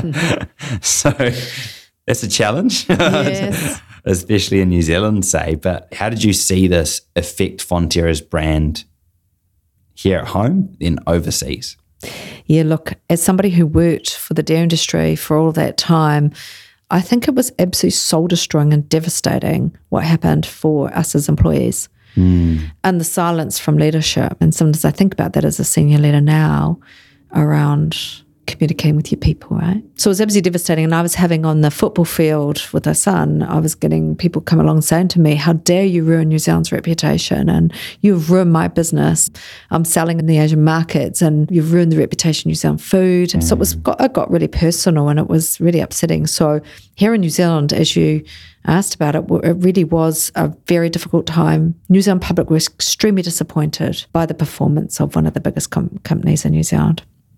Speaker 1: So it's a challenge,
Speaker 2: yes.
Speaker 1: Especially in New Zealand, say. But how did you see this affect Fonterra's brand here at home, then overseas?
Speaker 2: Yeah, look, as somebody who worked for the dairy industry for all that time, I think it was absolutely soul-destroying and devastating what happened for us as employees. and the silence from leadership. And sometimes I think about that as a senior leader now around communicating with your people, right? So it was absolutely devastating. And I was having on the football field with our son, I was getting people come along saying to me, how dare you ruin New Zealand's reputation, and you've ruined my business. I'm selling in the Asian markets and you've ruined the reputation of New Zealand food. So it got really personal and it was really upsetting. So here in New Zealand, as you asked about it, it really was a very difficult time. New Zealand public were extremely disappointed by the performance of one of the biggest companies in New Zealand.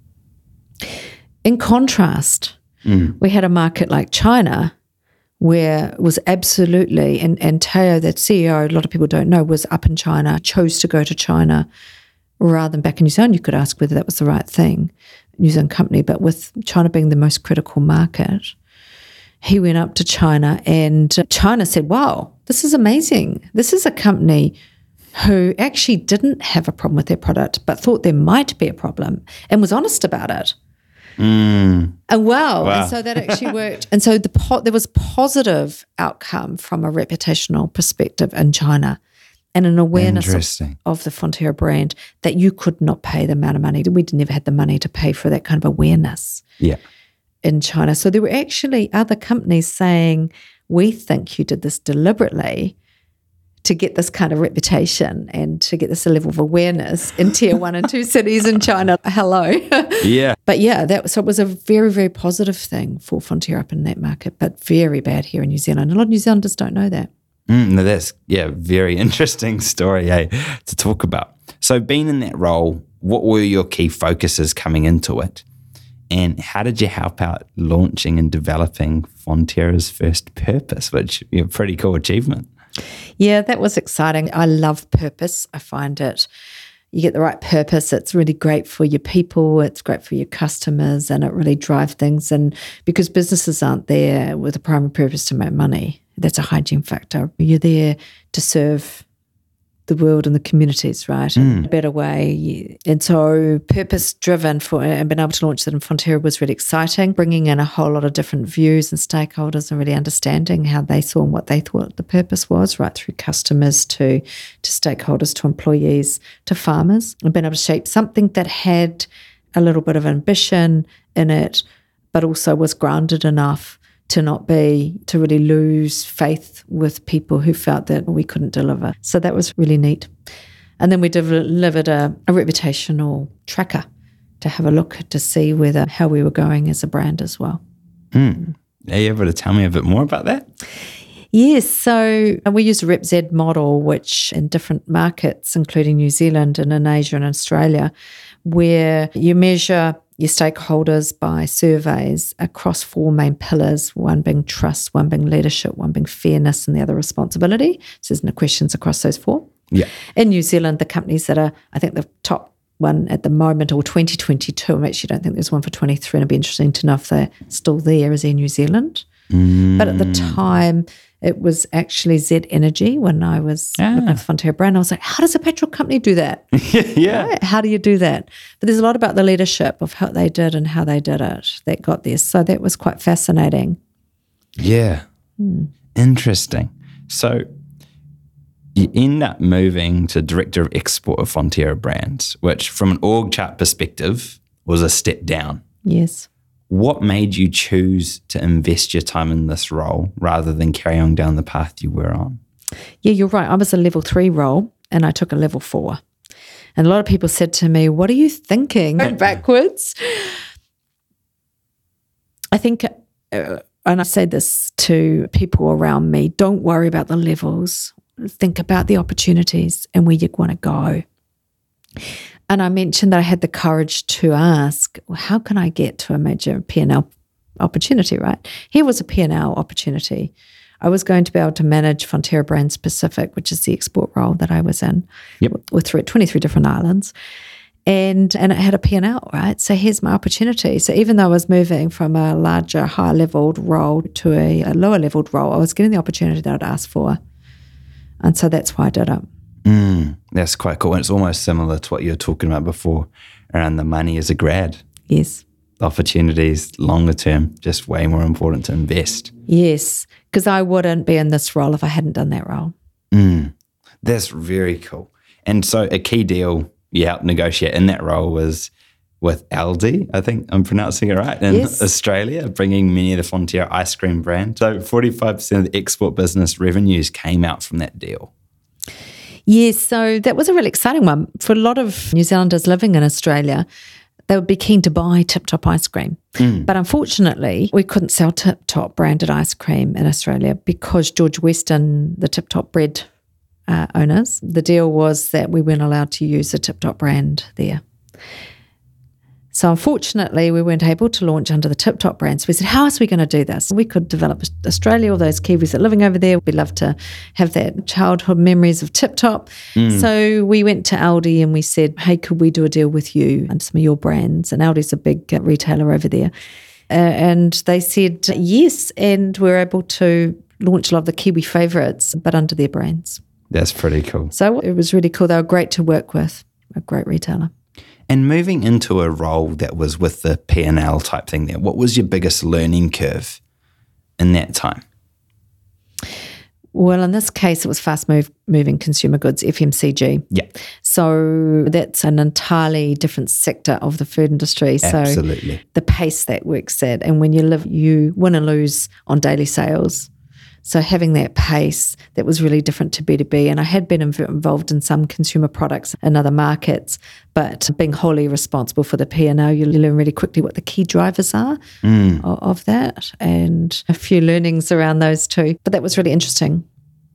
Speaker 2: In contrast, we had a market like China where it was absolutely, and Teo, the CEO, a lot of people don't know, was up in China, chose to go to China rather than back in New Zealand. You could ask whether that was the right thing, New Zealand company, but with China being the most critical market, he went up to China and China said, wow, this is amazing. This is a company who actually didn't have a problem with their product, but thought there might be a problem and was honest about it. And wow. And so that actually worked. And so there was positive outcome from a reputational perspective in China and an awareness of the Fonterra brand that you could not pay the amount of money. We never had the money to pay for that kind of awareness in China. So there were actually other companies saying, we think you did this deliberately to get this kind of reputation and to get this level of awareness in tier 1 and 2 cities in China. Hello. But so it was a very, very positive thing for Fonterra up in that market, but very bad here in New Zealand. A lot of New Zealanders don't know that.
Speaker 1: No, that's, very interesting story to talk about. So being in that role, what were your key focuses coming into it? And how did you help out launching and developing Fonterra's first purpose, which is a pretty cool achievement?
Speaker 2: Yeah, that was exciting. I love purpose. I find it, you get the right purpose, it's really great for your people, it's great for your customers, and it really drives things. And because businesses aren't there with a primary purpose to make money, that's a hygiene factor. You're there to serve the world and the communities, right, in a better way. And so purpose-driven and being able to launch that in Fonterra was really exciting, bringing in a whole lot of different views and stakeholders and really understanding how they saw and what they thought the purpose was, right through customers to stakeholders, to employees, to farmers, and being able to shape something that had a little bit of ambition in it, but also was grounded enough to really lose faith with people who felt that we couldn't deliver. So that was really neat. And then we delivered a reputational tracker to have a look to see how we were going as a brand as well.
Speaker 1: Are you able to tell me a bit more about that?
Speaker 2: Yes, so we use a RepZ model, which in different markets, including New Zealand and in Asia and Australia, where you measure your stakeholders by surveys across 4 main pillars, one being trust, one being leadership, one being fairness, and the other responsibility. So there's no questions across those 4. Yeah. In New Zealand, the companies that are, I think the top one at the moment, or 2022, I actually don't think there's one for 23, and it'd be interesting to know if they're still there, is Air New Zealand. But at the time, it was actually Z Energy when I was looking at the Fonterra brand. I was like, how does a petrol company do that? Right? How do you do that? But there's a lot about the leadership of how they did and how they did it that got there. So that was quite fascinating.
Speaker 1: Yeah. Interesting. So you end up moving to Director of Export of Fonterra Brands, which from an org chart perspective was a step down.
Speaker 2: Yes.
Speaker 1: What made you choose to invest your time in this role rather than carry on down the path you were on?
Speaker 2: Yeah, you're right. I was a level 3 role and I took a level 4. And a lot of people said to me, what are you thinking? Backwards. I think, and I say this to people around me, don't worry about the levels. Think about the opportunities and where you want to go. And I mentioned that I had the courage to ask, well, how can I get to a major P&L opportunity, right? Here was a P&L opportunity. I was going to be able to manage Fonterra Brands Pacific, which is the export role that I was in, with 23 different islands. And it had a P&L, right? So here's my opportunity. So even though I was moving from a larger, higher-leveled role to a lower-leveled role, I was getting the opportunity that I'd asked for. And so that's why I did it.
Speaker 1: That's quite cool. And it's almost similar to what you were talking about before around the money as a grad.
Speaker 2: Yes.
Speaker 1: Opportunities, longer term, just way more important to invest.
Speaker 2: Yes, because I wouldn't be in this role if I hadn't done that role.
Speaker 1: That's very cool. And so a key deal you helped negotiate in that role was with Aldi, I think I'm pronouncing it right, in Australia, bringing many of the Fonterra ice cream brand. So 45% of the export business revenues came out from that deal.
Speaker 2: Yes, so that was a really exciting one. For a lot of New Zealanders living in Australia, they would be keen to buy Tip Top ice cream. But unfortunately, we couldn't sell Tip Top branded ice cream in Australia because George Weston, the Tip Top bread owners, the deal was that we weren't allowed to use the Tip Top brand there. So unfortunately, we weren't able to launch under the Tip Top brand. So we said, how else are we going to do this? We could develop Australia, all those Kiwis that are living over there. We'd love to have that childhood memories of Tip Top. So we went to Aldi and we said, hey, could we do a deal with you and some of your brands? And Aldi's a big retailer over there. And they said yes, and we were able to launch a lot of the Kiwi favourites, but under their brands.
Speaker 1: That's pretty cool.
Speaker 2: So it was really cool. They were great to work with, a great retailer.
Speaker 1: And moving into a role that was with the P&L type thing there, what was your biggest learning curve in that time?
Speaker 2: Well, in this case, it was fast-moving consumer goods, FMCG.
Speaker 1: Yeah.
Speaker 2: So that's an entirely different sector of the food industry.
Speaker 1: Absolutely.
Speaker 2: So the pace that works at, and when you live, you win and lose on daily sales. So having that pace, that was really different to B2B. And I had been involved in some consumer products in other markets, but being wholly responsible for the P&L, you learn really quickly what the key drivers are of that, and a few learnings around those too. But that was really interesting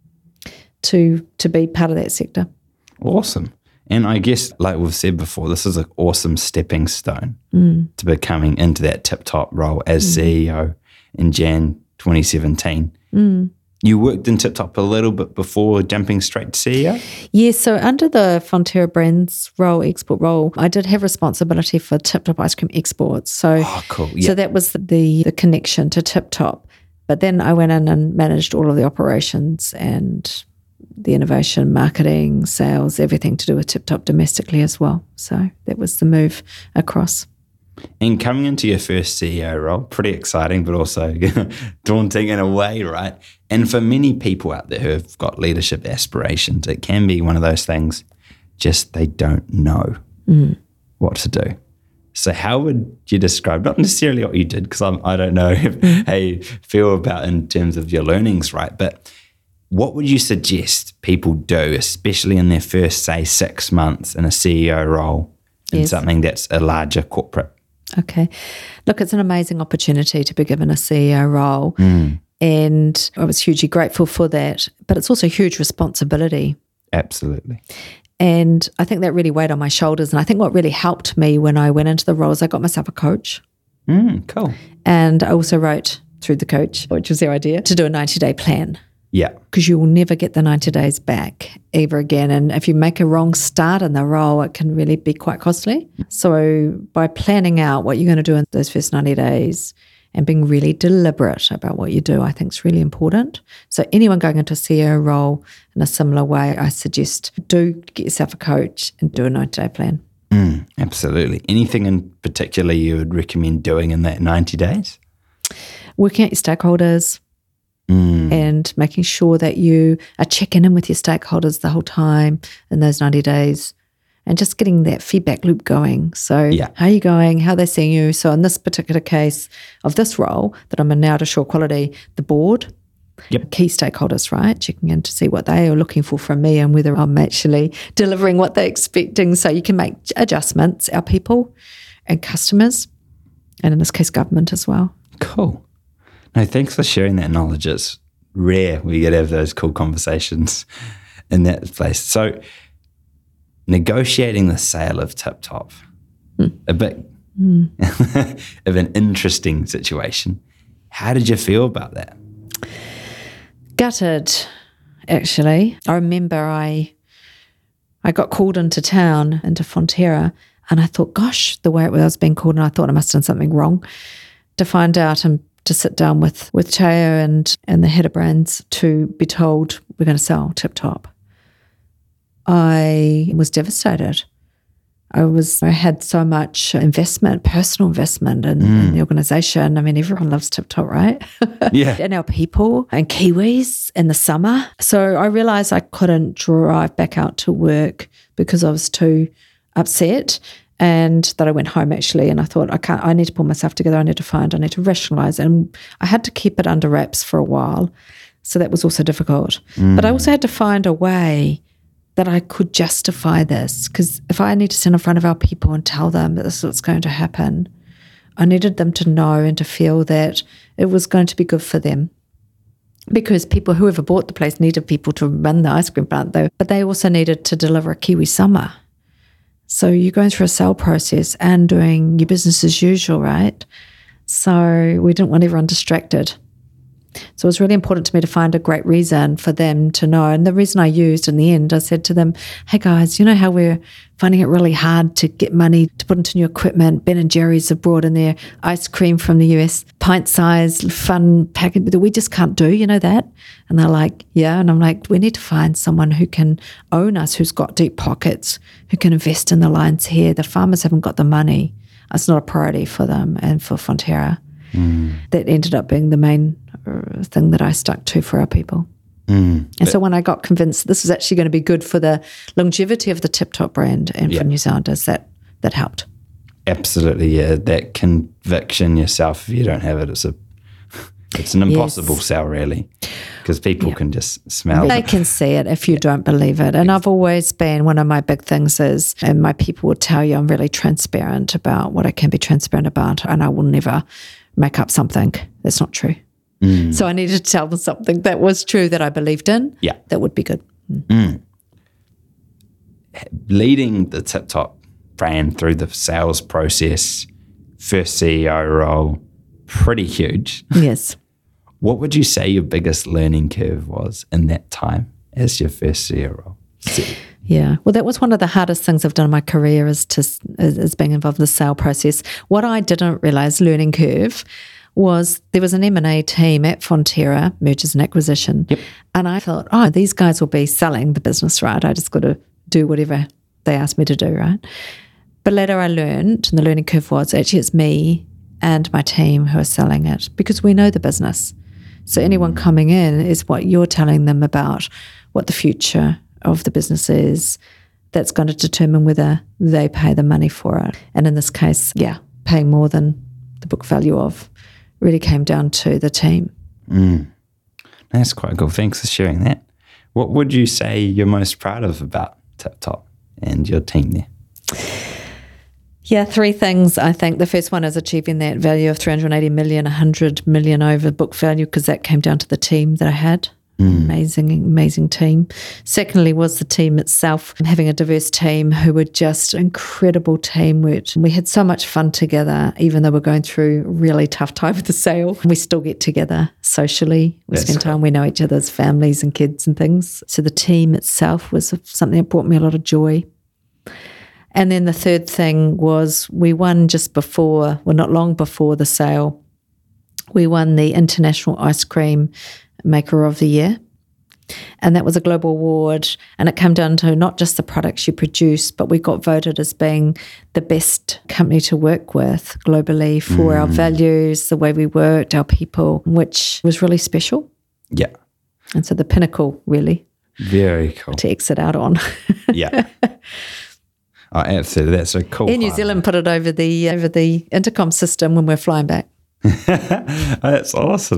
Speaker 2: to be part of that sector.
Speaker 1: Awesome. And I guess, like we've said before, this is an awesome stepping stone to becoming into that Tip Top role as CEO in Jan 2017. You worked in Tip Top a little bit before jumping straight to CEO?
Speaker 2: Yeah, so under the Fonterra Brands role, export role, I did have responsibility for Tip Top ice cream exports. So,
Speaker 1: cool. Yeah.
Speaker 2: So that was the connection to Tip Top. But then I went in and managed all of the operations and the innovation, marketing, sales, everything to do with Tip Top domestically as well. So that was the move across.
Speaker 1: And coming into your first CEO role, pretty exciting, but also daunting in a way, right? And for many people out there who have got leadership aspirations, it can be one of those things, just they don't know what to do. So how would you describe, not necessarily what you did, because I don't know how you feel about in terms of your learnings, right? But what would you suggest people do, especially in their first, say, 6 months in a CEO role in something that's a larger corporate?
Speaker 2: Okay. Look, it's an amazing opportunity to be given a CEO role. And I was hugely grateful for that. But it's also a huge responsibility.
Speaker 1: Absolutely.
Speaker 2: And I think that really weighed on my shoulders. And I think what really helped me when I went into the role is I got myself a coach.
Speaker 1: Cool.
Speaker 2: And I also wrote through the coach, which was their idea, to do a 90-day plan.
Speaker 1: Yeah.
Speaker 2: Because you will never get the 90 days back ever again. And if you make a wrong start in the role, it can really be quite costly. So by planning out what you're going to do in those first 90 days and being really deliberate about what you do, I think is really important. So anyone going into a CEO role in a similar way, I suggest do get yourself a coach and do a 90-day plan.
Speaker 1: Absolutely. Anything in particular you would recommend doing in that 90 days?
Speaker 2: Working out your stakeholders. And making sure that you are checking in with your stakeholders the whole time in those 90 days and just getting that feedback loop going. So how are you going? How are they seeing you? So in this particular case of this role that I'm in now to Shaw Quality, the board, key stakeholders, right? Checking in to see what they are looking for from me and whether I'm actually delivering what they're expecting. So you can make adjustments, our people and customers, and in this case, government as well.
Speaker 1: Cool. No, thanks for sharing that knowledge. It's rare we get to have those cool conversations in that place. So negotiating the sale of Tip Top, a bit of an interesting situation. How did you feel about that?
Speaker 2: Gutted, actually. I remember I got called into town, into Fonterra, and I thought, gosh, the way I was being called, and I thought I must have done something wrong, to find out and to sit down with Teo and the head of brands to be told we're going to sell Tip Top. I was devastated. I had so much investment, personal investment in the organisation. I mean, everyone loves Tip Top, right?
Speaker 1: Yeah.
Speaker 2: And our people and Kiwis in the summer. So I realised I couldn't drive back out to work because I was too upset, and that I went home actually, and I thought, I need to pull myself together. I need to rationalise. And I had to keep it under wraps for a while. So that was also difficult. But I also had to find a way that I could justify this, because if I need to stand in front of our people and tell them that this is what's going to happen, I needed them to know and to feel that it was going to be good for them. Because whoever bought the place needed people to run the ice cream plant though, but they also needed to deliver a Kiwi summer. So you're going through a sale process and doing your business as usual, right? So we didn't want everyone distracted. So it was really important to me to find a great reason for them to know. And the reason I used in the end, I said to them, hey guys, you know how we're finding it really hard to get money to put into new equipment? Ben and Jerry's have brought in their ice cream from the US, pint-sized, fun package that we just can't do, you know that? And they're like, yeah. And I'm like, we need to find someone who can own us, who's got deep pockets, who can invest in the lines here. The farmers haven't got the money. It's not a priority for them and for Fonterra. That ended up being the main thing that I stuck to for our people. And so when I got convinced this was actually going to be good for the longevity of the Tip Top brand and for New Zealanders, that helped.
Speaker 1: Absolutely, yeah. That conviction yourself, if you don't have it, it's an impossible sell, really, because people can just smell it.
Speaker 2: They can see it if you don't believe it. And I've always been, one of my big things is, and my people will tell you, I'm really transparent about what I can be transparent about, and I will never make up something that's not true. So I needed to tell them something that was true, that I believed in, that would be good.
Speaker 1: Leading the Tip Top brand through the sales process, first CEO role, pretty huge.
Speaker 2: Yes.
Speaker 1: What would you say your biggest learning curve was in that time as your first CEO role?
Speaker 2: Yeah, well, that was one of the hardest things I've done in my career is being involved in the sale process. What I didn't realise, learning curve, was there was an M&A team at Fonterra, mergers and acquisition, and I thought, these guys will be selling the business, right? I just got to do whatever they asked me to do, right? But later I learned, and the learning curve was, actually it's me and my team who are selling it, because we know the business. So anyone coming in is what you're telling them about what the future of the business is. That's going to determine whether they pay the money for it. And in this case, paying more than the book value of really came down to the team.
Speaker 1: That's quite cool. Thanks for sharing that. What would you say you're most proud of about Tip Top and your team there?
Speaker 2: Yeah, three things. I think the first one is achieving that value of 380 million, 100 million over book value, because that came down to the team that I had. Amazing team. Secondly was the team itself, having a diverse team who were just incredible teamwork. We had so much fun together, even though we're going through a really tough time with the sale. We still get together socially. We spend time, we know each other's families and kids and things. So the team itself was something that brought me a lot of joy. And then the third thing was we won not long before the sale, we won the International Ice Cream Maker of the Year. And that was a global award, and it came down to not just the products you produce, but we got voted as being the best company to work with globally for our values, the way we worked, our people, which was really special.
Speaker 1: Yeah.
Speaker 2: And so the pinnacle, really.
Speaker 1: Very cool.
Speaker 2: To exit out on.
Speaker 1: Yeah. Oh, absolutely. That's so cool.
Speaker 2: Air New Zealand put it over the intercom system when we're flying back.
Speaker 1: That's awesome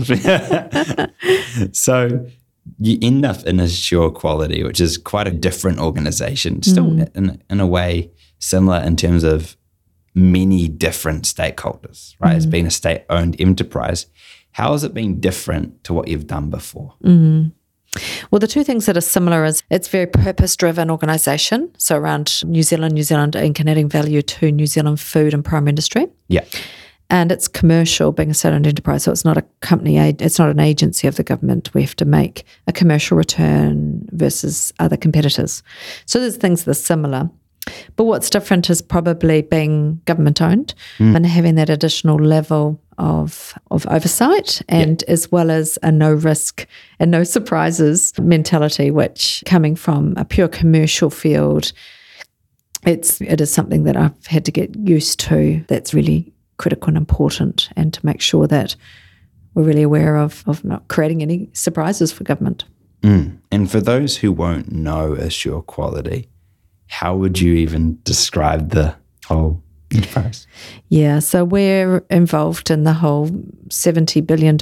Speaker 1: stuff. So you end up in Assure Quality, which is quite a different organization, still in a way similar in terms of many different stakeholders, right? It's been a state-owned enterprise. How has it been different to what you've done before?
Speaker 2: Well, the two things that are similar is it's a very purpose-driven organisation, so around New Zealand Inc. and adding value to New Zealand food and primary industry.
Speaker 1: Yeah.
Speaker 2: And it's commercial, being a state-owned enterprise, so it's not a company, it's not an agency of the government. We have to make a commercial return versus other competitors. So there's things that are similar. But what's different is probably being government-owned and having that additional level of oversight, and as well as a no risk and no surprises mentality, which coming from a pure commercial field, it is something that I've had to get used to. That's really critical and important, and to make sure that we're really aware of not creating any surprises for government.
Speaker 1: And for those who won't know Assure Quality, how would you even describe the whole enterprise?
Speaker 2: Yeah, so we're involved in the whole $70 billion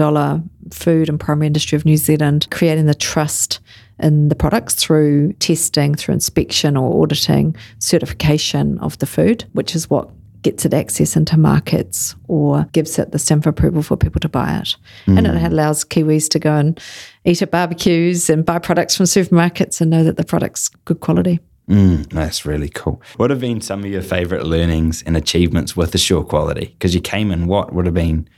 Speaker 2: food and primary industry of New Zealand, creating the trust in the products through testing, through inspection or auditing, certification of the food, which is what gets it access into markets or gives it the stamp of approval for people to buy it. And it allows Kiwis to go and eat at barbecues and buy products from supermarkets and know that the product's good quality.
Speaker 1: That's really cool. What have been some of your favourite learnings and achievements with Assure Quality? Because you came in, what would have been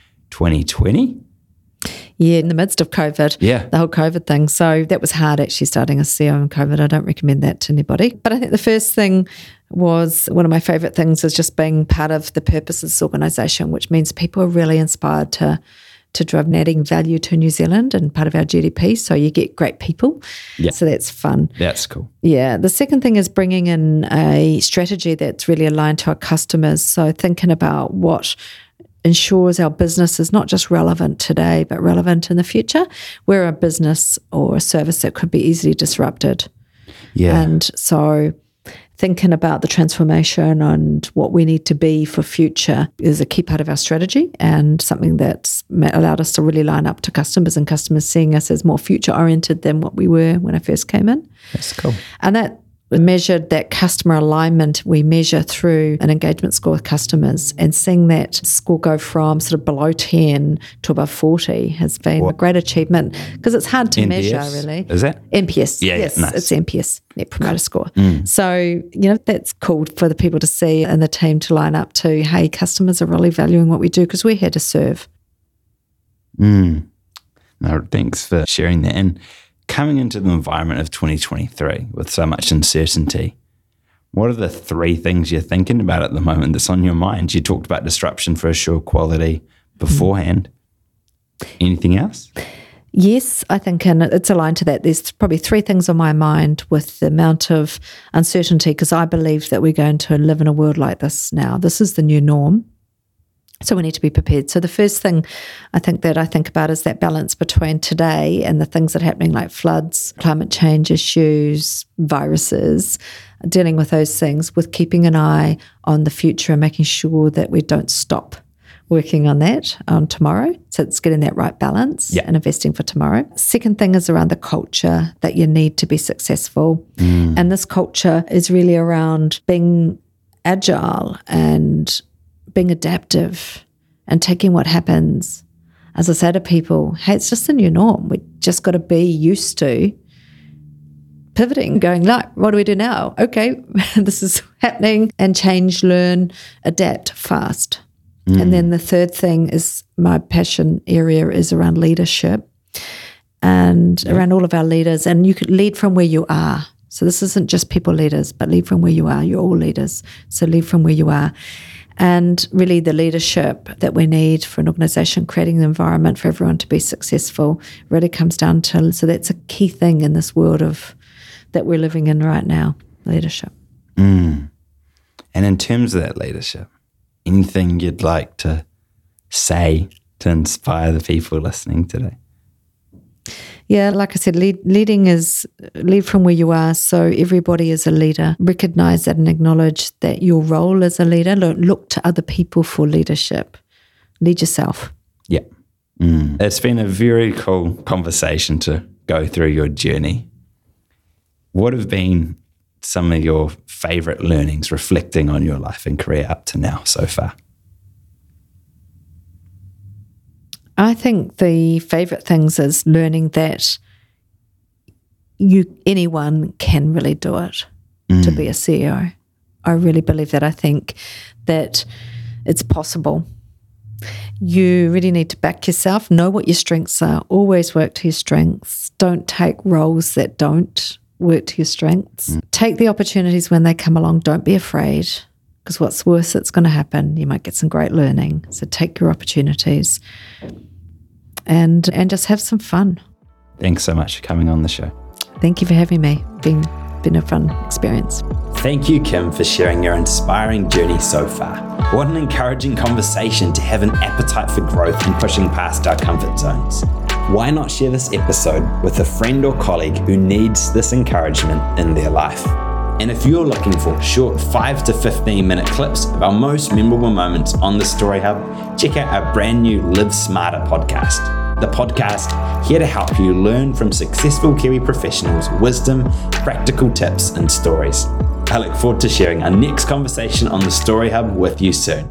Speaker 1: 2020?
Speaker 2: Yeah, in the midst of COVID, the whole COVID thing. So that was hard actually, starting a CEO in COVID. I don't recommend that to anybody. But I think the first thing was, one of my favourite things is just being part of the purpose of this organisation, which means people are really inspired to drive adding value to New Zealand and part of our GDP. So you get great people. Yeah. So that's fun.
Speaker 1: That's cool.
Speaker 2: Yeah. The second thing is bringing in a strategy that's really aligned to our customers. So thinking about what ensures our business is not just relevant today, but relevant in the future. We're a business or a service that could be easily disrupted. Yeah. And so thinking about the transformation and what we need to be for future is a key part of our strategy, and something that's allowed us to really line up to customers, and customers seeing us as more future-oriented than what we were when I first came in.
Speaker 1: That's cool.
Speaker 2: And that measured, that customer alignment, we measure through an engagement score with customers, and seeing that score go from sort of below 10 to above 40 has been a great achievement, because it's hard to measure, really.
Speaker 1: Is that?
Speaker 2: NPS.
Speaker 1: Yeah,
Speaker 2: yes,
Speaker 1: nice.
Speaker 2: It's NPS, Net Promoter Score. So, that's cool for the people to see and the team to line up to, hey, customers are really valuing what we do because we're here to serve.
Speaker 1: No, thanks for sharing that. And coming into the environment of 2023 with so much uncertainty, what are the 3 things you're thinking about at the moment that's on your mind? You talked about disruption for Assure Quality beforehand. Anything else?
Speaker 2: Yes, I think, and it's aligned to that. There's probably 3 things on my mind with the amount of uncertainty, because I believe that we're going to live in a world like this now. This is the new norm. So we need to be prepared. So the first thing I think about is that balance between today and the things that are happening, like floods, climate change issues, viruses, dealing with those things, with keeping an eye on the future and making sure that we don't stop working on that on tomorrow. So it's getting that right balance and investing for tomorrow. Second thing is around the culture that you need to be successful. And this culture is really around being agile and being adaptive and taking what happens. As I say to people, hey, it's just the new norm. We just got to be used to pivoting, going, like, what do we do now? Okay, this is happening, and change, learn, adapt fast. And then the third thing is, my passion area is around leadership and around all of our leaders. And you could lead from where you are. So this isn't just people leaders, but lead from where you are. You're all leaders. So lead from where you are. And really the leadership that we need for an organisation, creating the environment for everyone to be successful, really comes down to, so that's a key thing in this world that we're living in right now, leadership.
Speaker 1: And in terms of that leadership, anything you'd like to say to inspire the people listening today?
Speaker 2: Yeah, like I said, leading is lead from where you are. So everybody is a leader. Recognise that and acknowledge that your role as a leader. Look to other people for leadership. Lead yourself.
Speaker 1: Yeah. It's been a very cool conversation to go through your journey. What have been some of your favourite learnings reflecting on your life and career up to now so far?
Speaker 2: I think the favourite things is learning that anyone can really do it to be a CEO. I really believe that. I think that it's possible. You really need to back yourself, know what your strengths are, always work to your strengths. Don't take roles that don't work to your strengths. Take the opportunities when they come along. Don't be afraid, because what's worse that's going to happen, you might get some great learning. So take your opportunities and just have some fun.
Speaker 1: Thanks so much for coming on the show.
Speaker 2: Thank you for having me. Been a fun experience.
Speaker 1: Thank you, Kim, for sharing your inspiring journey so far. What an encouraging conversation to have an appetite for growth and pushing past our comfort zones. Why not share this episode with a friend or colleague who needs this encouragement in their life? And if you're looking for short 5 to 15 minute clips of our most memorable moments on the Story Hub, check out our brand new Live Smarter podcast. The podcast here to help you learn from successful Kiwi professionals' wisdom, practical tips, and stories. I look forward to sharing our next conversation on the Story Hub with you soon.